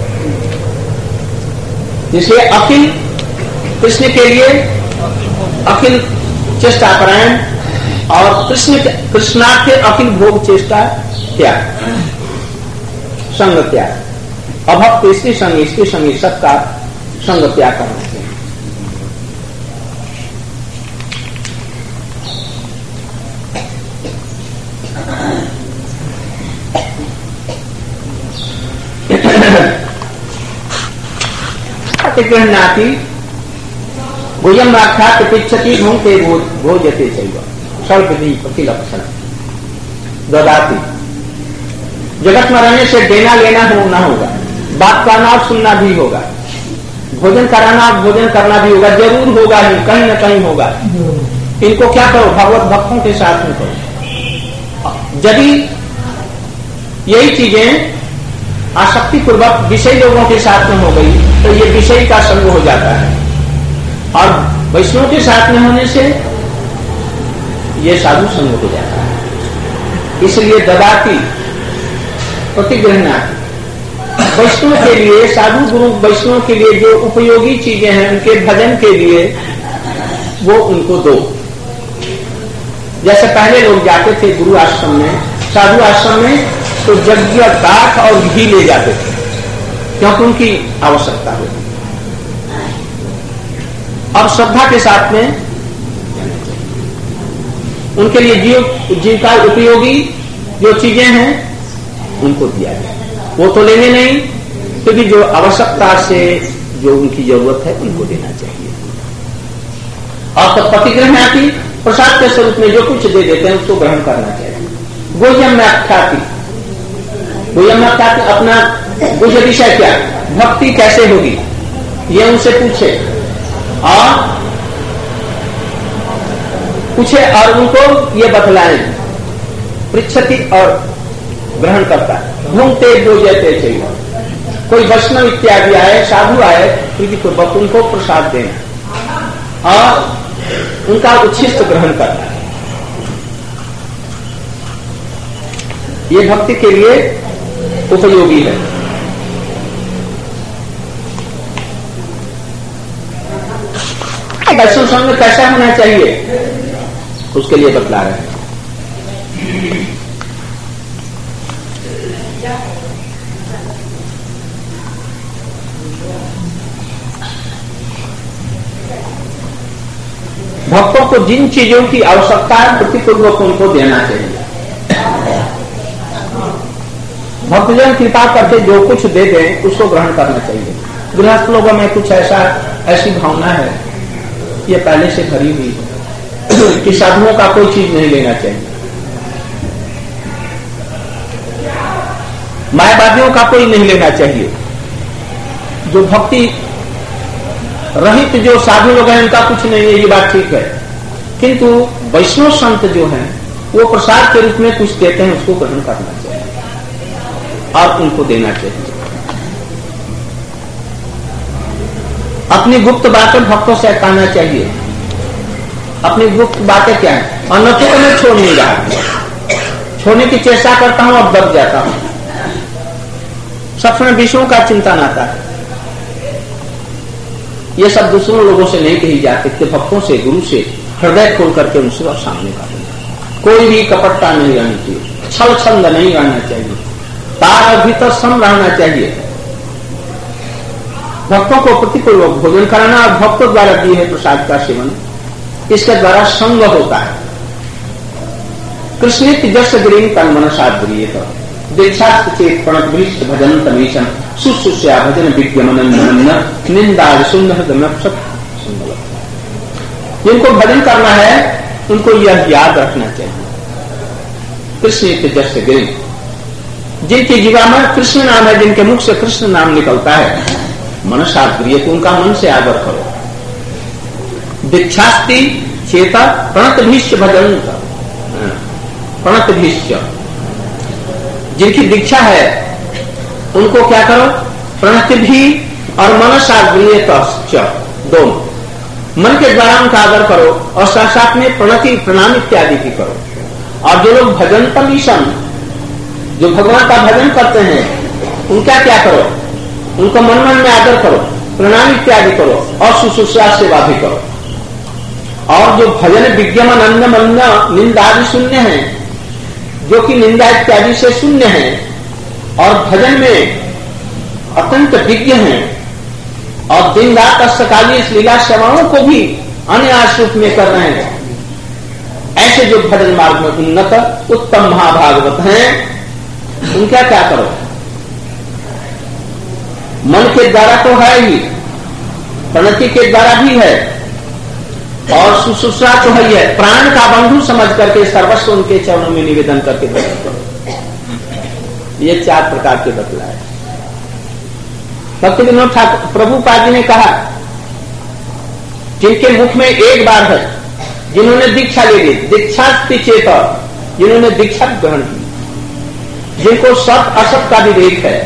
[SPEAKER 1] इसलिए अखिल कृष्ण के लिए अखिल चेष्टा परायण, और कृष्णार्थ अखिल भोग चेष्टा त्याग, संग त्याग। अभक्त स्त्री संगी सबका संग त्याग करना चाहिए।
[SPEAKER 3] प्रतिगृह्णाति भोजन आख्यात पिच्छति भुंक्ते भोजते चैव सर्वविधि प्रतिलक्षण ददाति। जगत में रहने से देना लेना होना होगा, बात करना और सुनना भी होगा, भोजन कराना और भोजन करना भी होगा, जरूर होगा ही, कहीं न कहीं होगा। इनको क्या करो, भगवत भक्तों के साथ में करो। यदि यही चीजें आसक्ति पूर्वक विषय लोगों के साथ में हो गई तो ये विषय का संग हो जाता है, और वैष्णव के साथ में होने से ये साधु संग हो जाता है। इसलिए ददाती प्रतिगृह्णाति, वैष्णव के लिए, साधु गुरु वैष्णव के लिए जो उपयोगी चीजें हैं उनके भजन के लिए वो उनको दो। जैसे पहले लोग जाते थे गुरु आश्रम में, साधु आश्रम में, तो यज्ञ काठ और घी ले जाते थे क्योंकि उनकी आवश्यकता होती। और श्रद्धा के साथ में उनके लिए जीविका उपयोगी जो चीजें हैं उनको दिया जाए। वो तो लेंगे नहीं, क्योंकि जो आवश्यकता से जो उनकी जरूरत है उनको देना चाहिए। और तो प्रतिगृह्णाति, प्रसाद के स्वरूप में जो कुछ दे देते हैं उसको ग्रहण करना चाहिए। गुह्यम में अख्याति, गुह्यम में अख्याति, अपना गुह्य विषय क्या, भक्ति कैसे होगी ये उनसे पूछे और उनको ये बतलाएं। पृच्छति और ग्रहण करता है। भूंगते भोजते चाहिए, कोई वैष्णव इत्यादि आए, साधु आए, प्रीतिपूर्वक उनको प्रसाद देना और उनका उच्छिष्ट ग्रहण करना, ये भक्ति के लिए उपयोगी है। वैष्णव संग कैसा होना चाहिए उसके लिए बतला रहे हैं। भक्तों को जिन चीजों की आवश्यकता है प्रतिपूर्वक उनको देना चाहिए। भक्तजन कृपा करके जो कुछ दे दें उसको ग्रहण करना चाहिए। गृहस्थ लोगों में कुछ ऐसी भावना है, ये पहले से भरी हुई है कि साधुओं का कोई चीज नहीं लेना चाहिए, मायावादियों का कोई नहीं लेना चाहिए। जो भक्ति रहित जो साधु लोग हैं उनका कुछ नहीं है, ये बात ठीक है। किंतु वैष्णव संत जो हैं वो प्रसाद के रूप में कुछ देते हैं, उसको ग्रहण करना चाहिए और उनको देना चाहिए। अपनी गुप्त बातें भक्तों से कहना चाहिए। अपनी गुप्त बातें क्या है, अन्यथा तो मैं छोड़ नहीं रहा, छोड़ने की चेष्टा करता हूं और दब जाता हूं। सबसे विषयों का चिंतन आता है। ये सब दूसरों लोगों से नहीं कही जाती, कि भक्तों से, गुरु से हृदय खोल करके उनसे और सामने का कोई भी कपटता नहीं रहनी चाहिए, छल छंद नहीं रहना चाहिए, तार भीतर सम रहना चाहिए। भक्तों को प्रतिपूर्वक भोजन कराना और भक्तों द्वारा दिए है प्रसाद का सेवन, इसके द्वारा संग होता है। कृष्णित जस गिरी तन मनसा द्रियेत दीक्षास्त चेत प्रणत भजन तमीशन सुश्रुष्या भजन विज्ञमन निंदा सुंदर। जिनको भजन करना है उनको यह याद रखना चाहिए। कृष्ण जस गिरी, जिनकी जीवा में कृष्ण नाम है, जिनके मुख से कृष्ण नाम निकलता है, मनसा प्रिय, तो उनका मन से आदर करो। दीक्षास्ति चेता प्रणत भीष्य भजन, प्रणत भीष्य, जिनकी दीक्षा है उनको क्या करो, प्रणत भी और मनसा प्रिय दोनों, मन के द्वारा उनका आदर करो और साथ साथ में प्रणति प्रणाम इत्यादि भी करो। और जो लोग भजन परमिशन, जो भगवान का भजन करते हैं, उनका क्या करो, उनको मन मन में आदर करो, प्रणाम इत्यादि करो और शुश्रूषा सेवा भी करो। और जो भजन विज्ञमन अन्य मन्न निंदा आदि शून्य है, जो कि निंदा इत्यादि से शून्य है और भजन में अत्यंत विज्ञ है और दिन रात अष्टकालीन लीला सेवाओं को भी अनायास रूप में कर रहे हैं, ऐसे जो भजन मार्ग में उन्नत उत्तम महाभागवत हैं, उनका क्या करो, मन के द्वारा तो है ही, प्रणति के द्वारा भी है और शुश्रूषा तो है ही है। प्राण का बंधु समझ करके सर्वस्व उनके चरणों में निवेदन करके भजन करो। ये 4 प्रकार के बतलाए। भक्ति विनोद ठाकुर प्रभुपाद जी ने कहा, जिनके मुख में एक बार है, जिन्होंने दीक्षा ले ली, दीक्षास्ति चेत, जिन्होंने दीक्षा ग्रहण की, जिनको सत असत का विवेक है,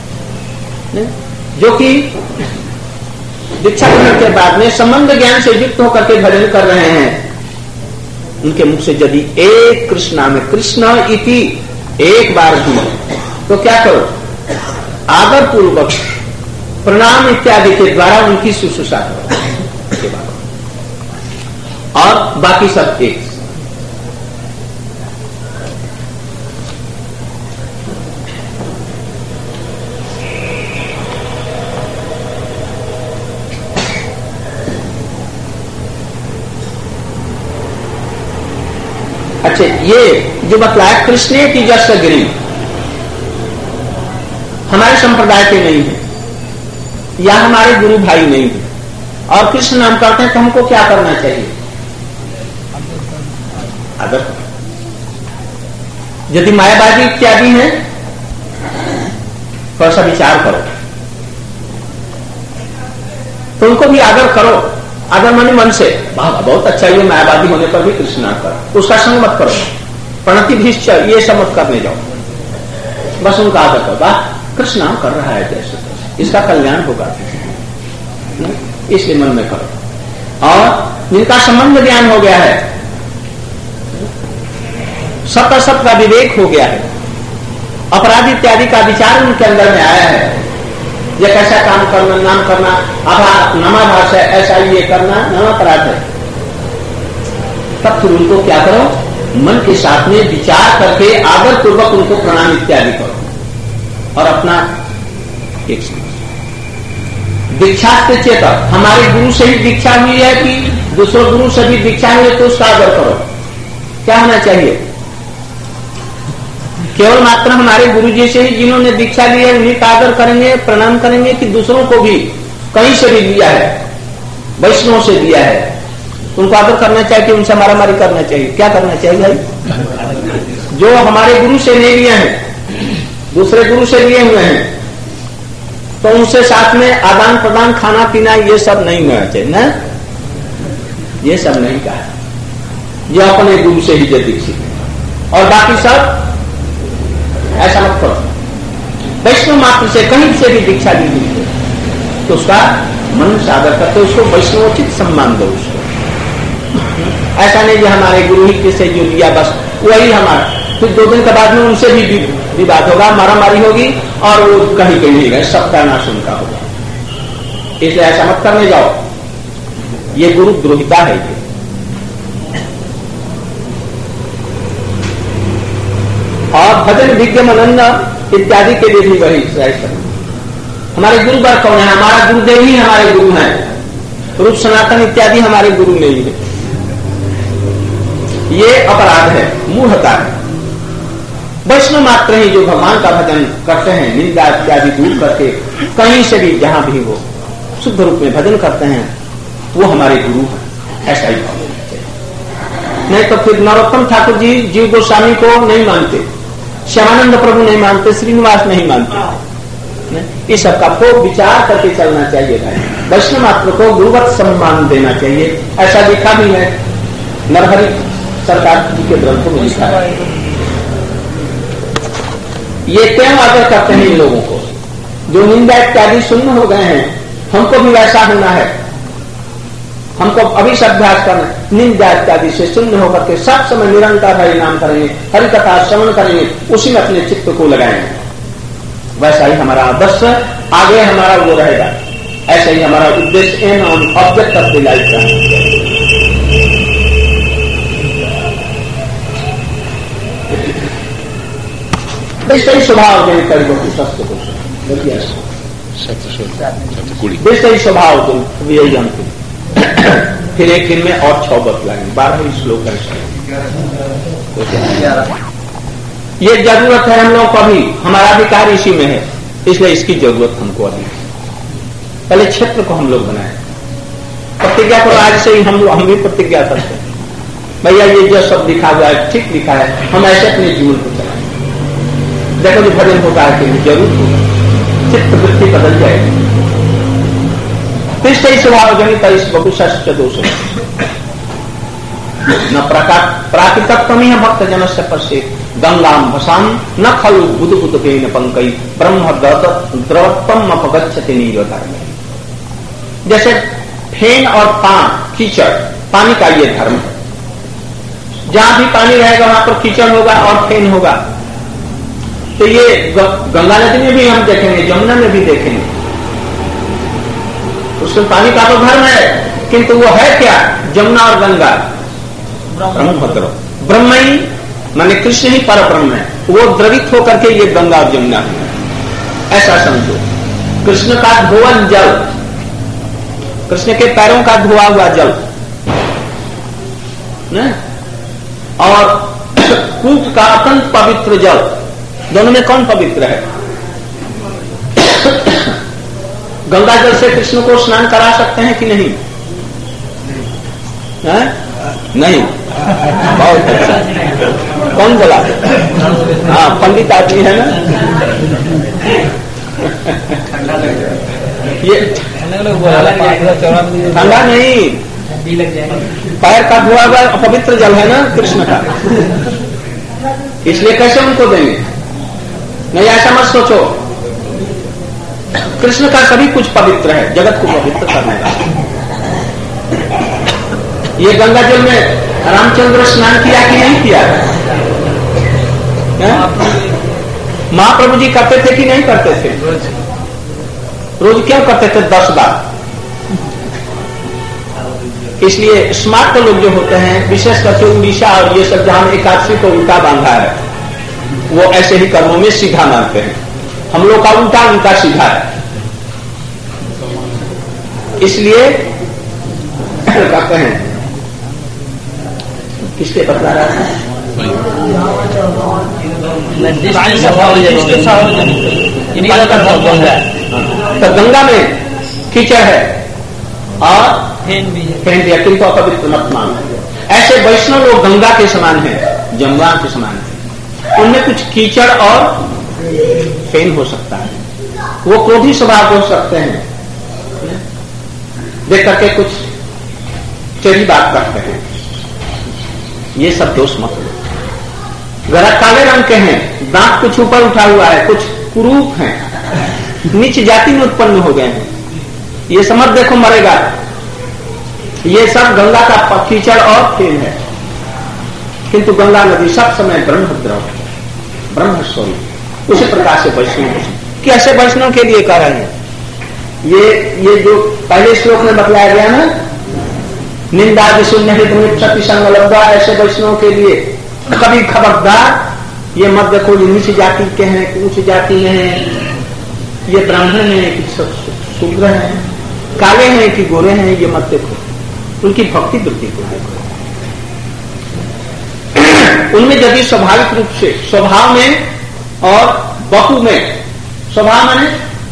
[SPEAKER 3] जो कि दीक्षा ग्रहण के बाद में संबंध ज्ञान से युक्त होकर के भजन कर रहे हैं, उनके मुख से यदि एक कृष्णा में कृष्ण इति एक बार भी, तो क्या करो, आदर पूर्वक प्रणाम इत्यादि के द्वारा उनकी शुश्रूषा करो और बाकी सब एक। अच्छा, ये जो बतलाया कृष्ण की जस गिरी हमारे संप्रदाय के नहीं है या हमारे गुरु भाई नहीं है, और कृष्ण नाम करते हैं, तो हमको क्या करना चाहिए? आदर। यदि मायावादी इत्यादि है थोड़ा सा विचार करो, तो उनको भी आदर करो। आदर माने मन से, बहुत अच्छा, ये मायावादी होने पर भी कृष्ण नाम करो, उसका संग मत करो, प्रणति भीष्ट ये सब मत करने जाओ, बस उनका आदर करो। वाह, कृष्ण नाम कर रहा है जैसे, इसका कल्याण होगा, इसलिए मन में करो। और जिनका संबंध ज्ञान हो गया है, सत असत का विवेक हो गया है, अपराध इत्यादि का विचार उनके अंदर में आया है, ये कैसा काम करना, नाम करना नमाभास है, ऐसा ये करना नामापराध है, तब फिर उनको क्या करो, मन के साथ में विचार करके आदर पूर्वक उनको प्रणाम इत्यादि करो और अपना एक दीक्षा से चेतक। हमारे गुरु से ही दीक्षा हुई है कि दूसरे गुरु से भी दीक्षा हुई है, तो उसका आदर करो। क्या होना चाहिए? केवल मात्र हमारे गुरु जी से ही जिन्होंने दीक्षा ली है उन्हीं का आदर करेंगे, प्रणाम करेंगे, कि दूसरों को भी कहीं से भी लिया है, वैष्णव से लिया है, उनको आदर करना चाहिए कि उनसे मारामारी करना चाहिए? क्या करना चाहिए भाई? जो हमारे गुरु से नहीं लिए हैं, दूसरे गुरु से लिए हुए हैं, तो उनसे साथ में आदान प्रदान, खाना पीना, ये सब नहीं होना चाहिए ना, ये सब नहीं कहा। ये अपने गुरु से ही जो दीक्षित है, और बाकी सब ऐसा मत करो। वैष्णव मात्र से कहीं से भी दीक्षा दी हुई है तो उसका मन से आदर करते, उसको वैष्णवोचित सम्मान दो उसको। ऐसा नहीं कि हमारे गुरु ही से जो लिया बस वही हमारा, फिर 2 दिन के बाद में उनसे भी विवाद होगा, मारामारी होगी, और वो कहीं कहीं नहीं गए, सबका नाश उनका होगा। इसलिए ऐसा मत करने जाओ, ये गुरु द्रोहिता है। ये और भजन विज्ञ आनंद इत्यादि के लिए भी वही हमारे गुरु पर कौन है? हमारा गुरुदेव ही हमारे गुरु हैं, रूप सनातन इत्यादि हमारे गुरु नहीं है। ये अपराध है, मूढ़ता है। वैष्णव मात्र ही जो भगवान का भजन करते हैं, निंदा इत्यादि दूर करके कहीं से भी जहां भी हो शुद्ध रूप में भजन करते हैं, वो हमारे गुरु हैं। ऐसा ही भाव होना चाहिए। नहीं तो फिर नरोत्तम ठाकुर जी जीव गोस्वामी को नहीं मानते, श्यामानंद प्रभु नहीं मानते, श्रीनिवास नहीं मानते। इस सब का खूब विचार करके चलना चाहिए भाई। वैष्णव मात्र को गुरुवत सम्मान देना चाहिए। ऐसा लिखा भी है, नरहरि सरकार जी के ग्रंथों में लिखा है। ये क्यों आदर करते हैं इन लोगों को? जो निंदा इत्यादि शून्य हो गए हैं, हमको भी वैसा होना है। हमको अभी अभ्यास करना, निंदा इत्यादि से शून्य होकर के सब समय निरंतर हरि नाम करेंगे, हरि कथा श्रवण करेंगे, उसी में अपने चित्त को लगाएंगे। वैसा ही हमारा आदर्श आगे हमारा वो रहेगा। ऐसा ही हमारा उद्देश्य aim on object of the life का। वैसे ही स्वभाव देने करीब स्वस्थ को वैसे ही स्वभाव तुम यही जानते। फिर एक दिन में और 6 बतलाएंगे, 12 श्लोक है। ये जरूरत है हम लोग को, अभी हमारा अधिकार इसी में है, इसलिए इसकी जरूरत हमको अभी। पहले क्षेत्र को हम लोग बनाए, प्रतिज्ञा करो आज से ही, हम भी प्रतिज्ञा करते हैं भैया ये जो सब लिखा हुआ है ठीक लिखा है, हम ऐसे अपने जीवन को चलाएं। देखो जो भजन होता है कि जरूर होगा, चित्त वृत्ति बदल जाएगी। तिष्ठ स्वभाव जनित इस बहुशश्च दोष न प्राकृतत्वमीय भक्त जन से पश्चे गंगाम भसाम न खलु बुध बुध के न पंकई ब्रह्म द्रवत्वम अपगच्छति नीरोधर्म। जैसे फेन और कीचड़, पानी का ये धर्म है। जहां भी पानी रहेगा वहां पर कीचड़ होगा और फेन होगा। तो ये गंगा नदी में भी हम देखेंगे, जमुना में भी देखेंगे, उसमें पानी का तो धर्म है, किंतु वो है क्या? जमुना और गंगा ब्रह्मभद्र, ब्रह्म ही माने कृष्ण ही पर ब्रह्म है, वो द्रवित होकर के ये गंगा और जमुना है। ऐसा समझो। कृष्ण का धोवन जल, कृष्ण के पैरों का धोआ हुआ जल न? और कूप का अत्यंत पवित्र जल, दोनों में कौन पवित्र है? गंगा जल से कृष्ण को स्नान करा सकते हैं कि नहीं? नहीं। बहुत अच्छा। कौन बोला? हाँ, पंडित आदमी है ना। ये ठंडा नहीं, पैर का धोआ हुआ पवित्र जल है ना कृष्ण का, इसलिए कैसे उनको देंगे? नहीं, ऐसा मत सोचो। कृष्ण का सभी कुछ पवित्र है, जगत को पवित्र करने का। ये गंगा जल में रामचंद्र स्नान किया कि नहीं किया? महाप्रभु जी करते थे कि नहीं करते थे? रोज क्यों करते थे? 10 बार। इसलिए स्मार्ट लोग जो होते हैं, विशेष करके उड़ीसा और ये सब जहां एकादशी को उल्टा बांधा है, वो ऐसे ही कर्मों में सीधा मानते हैं। हम लोग का उल्टा, उनका सीधा है। इसलिए कहते हैं, किसके बतला रहा था? तो गंगा में कीचड़ है और फेन भी है, किंतु अपवित्र मत मानो। ऐसे वैष्णव लोग गंगा के समान हैं, जमुना के समान है। उनमें कुछ कीचड़ और फेन हो सकता है, वो क्रोधी स्वभाव हो सकते हैं, देख करके कुछ टेढ़ी बात करते हैं। ये सब दोष मत लो। गला काले रंग के हैं, दांत कुछ ऊपर उठा हुआ है, कुछ कुरूप हैं, नीच जाति में उत्पन्न हो गए हैं, ये समझ देखो मरेगा। ये सब गंगा का कीचड़ और फेन है, किंतु गंगा नदी सब समय ब्रह्मद्रव, ब्रह्म स्वरूप। उसी प्रकार से वैष्णव कैसे वैष्णव के लिए कह रहे हैं? ये जो पहले श्लोक में बतलाया गया ना, निंदा विशुन्य हित संग लब्धा, ऐसे वैष्णव के लिए कभी खबरदार ये मत देखो ये नीच जाति के हैं, उच्च जाति में हैं, ये ब्राह्मण हैं कि शूद्र हैं, काले हैं कि गोरे हैं, ये मत देखो। उनकी भक्ति वृत्ति को देखो। उनमें यदि स्वाभाविक रूप से स्वभाव में और बहु में, स्वभाव माने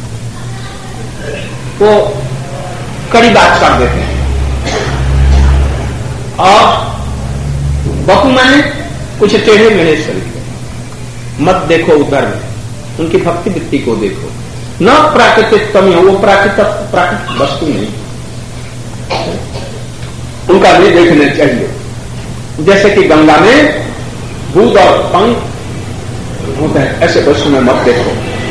[SPEAKER 3] वो कड़ी बात कर देते हैं, और बहु माने कुछ टेढ़े मेढ़े शरीर। मत देखो उधर में, उनकी भक्ति वृत्ति को देखो। न प्राकृतिक कमी, वो प्राकृतिक वस्तु नहीं, उनका भी देखना चाहिए। जैसे कि गंगा में दूध और पंख होते हैं, ऐसे वस्तु में मत देखो।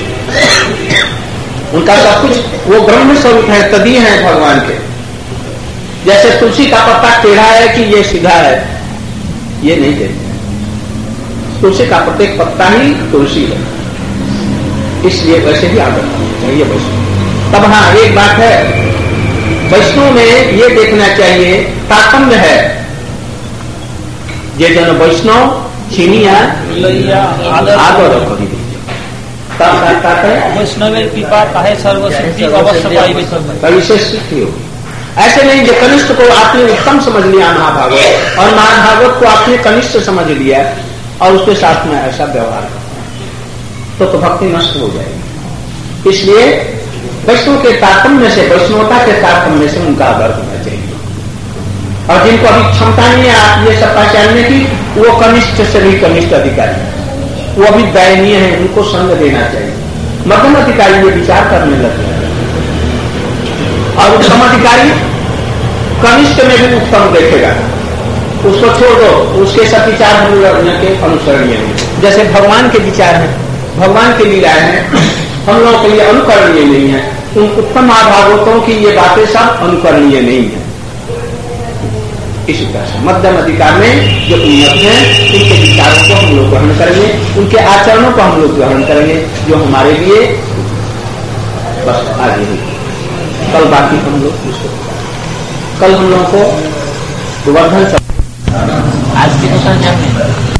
[SPEAKER 3] उनका सब कुछ वो ब्रह्म स्वरूप है, तभी है भगवान के। जैसे तुलसी का पत्ता टेढ़ा है कि ये सीधा है, ये नहीं देखते। तुलसी का प्रत्येक पत्ता ही तुलसी है, इसलिए वैसे ही आदत होनी चाहिए वैष्णव। तब हाँ, एक बात है, वैष्णव में ये देखना चाहिए तारतम्य है। जे जन वैष्णव छीनिया आदर करी
[SPEAKER 2] वैष्णवेर कृपा ताहे सर्वसिद्धि अवश्य पाइबे,
[SPEAKER 3] विशेष सिद्धि होगी। ऐसे नहीं जो कनिष्ठ को आपने उत्तम समझ लिया महाभागवत, और महाभागवत को आपने कनिष्ठ समझ लिया और उसके साथ में ऐसा व्यवहार करना, तो भक्ति नष्ट हो जाएगी। इसलिए वैष्णव के तारतम्य से, वैष्णवता के तारतम्य से उनका आदर होना चाहिए। और जिनको अभी क्षमता नहीं है ये सब पहचानने की, वो कनिष्ठ से भी कनिष्ठ अधिकारी है, वो अभी दयनीय है, उनको संग देना चाहिए। मध्यम अधिकारी ये विचार करने लगे और उत्तम अधिकारी कनिष्ठ में भी उत्तम देखेगा, उसको छोड़ दो, उसके सब विचार हम लोगों के अनुसरणीय नहीं। जैसे भगवान के विचार हैं, भगवान के लीलाएं हैं, हम लोगों के लिए अनुकरणीय नहीं है, उन उत्तम भागवतों की ये बातें सब अनुकरणीय नहीं है। इसी तरह से मध्यम अधिकार में जो उन्नत है, उनके विचारों को हम लोग ग्रहण करेंगे, उनके आचरणों को हम लोग ग्रहण करेंगे, जो हमारे लिए बस आगे ही। कल बाकी हम लोग उसको, कल हम लोगों को गोवर्धन
[SPEAKER 2] आज की तो संख्या में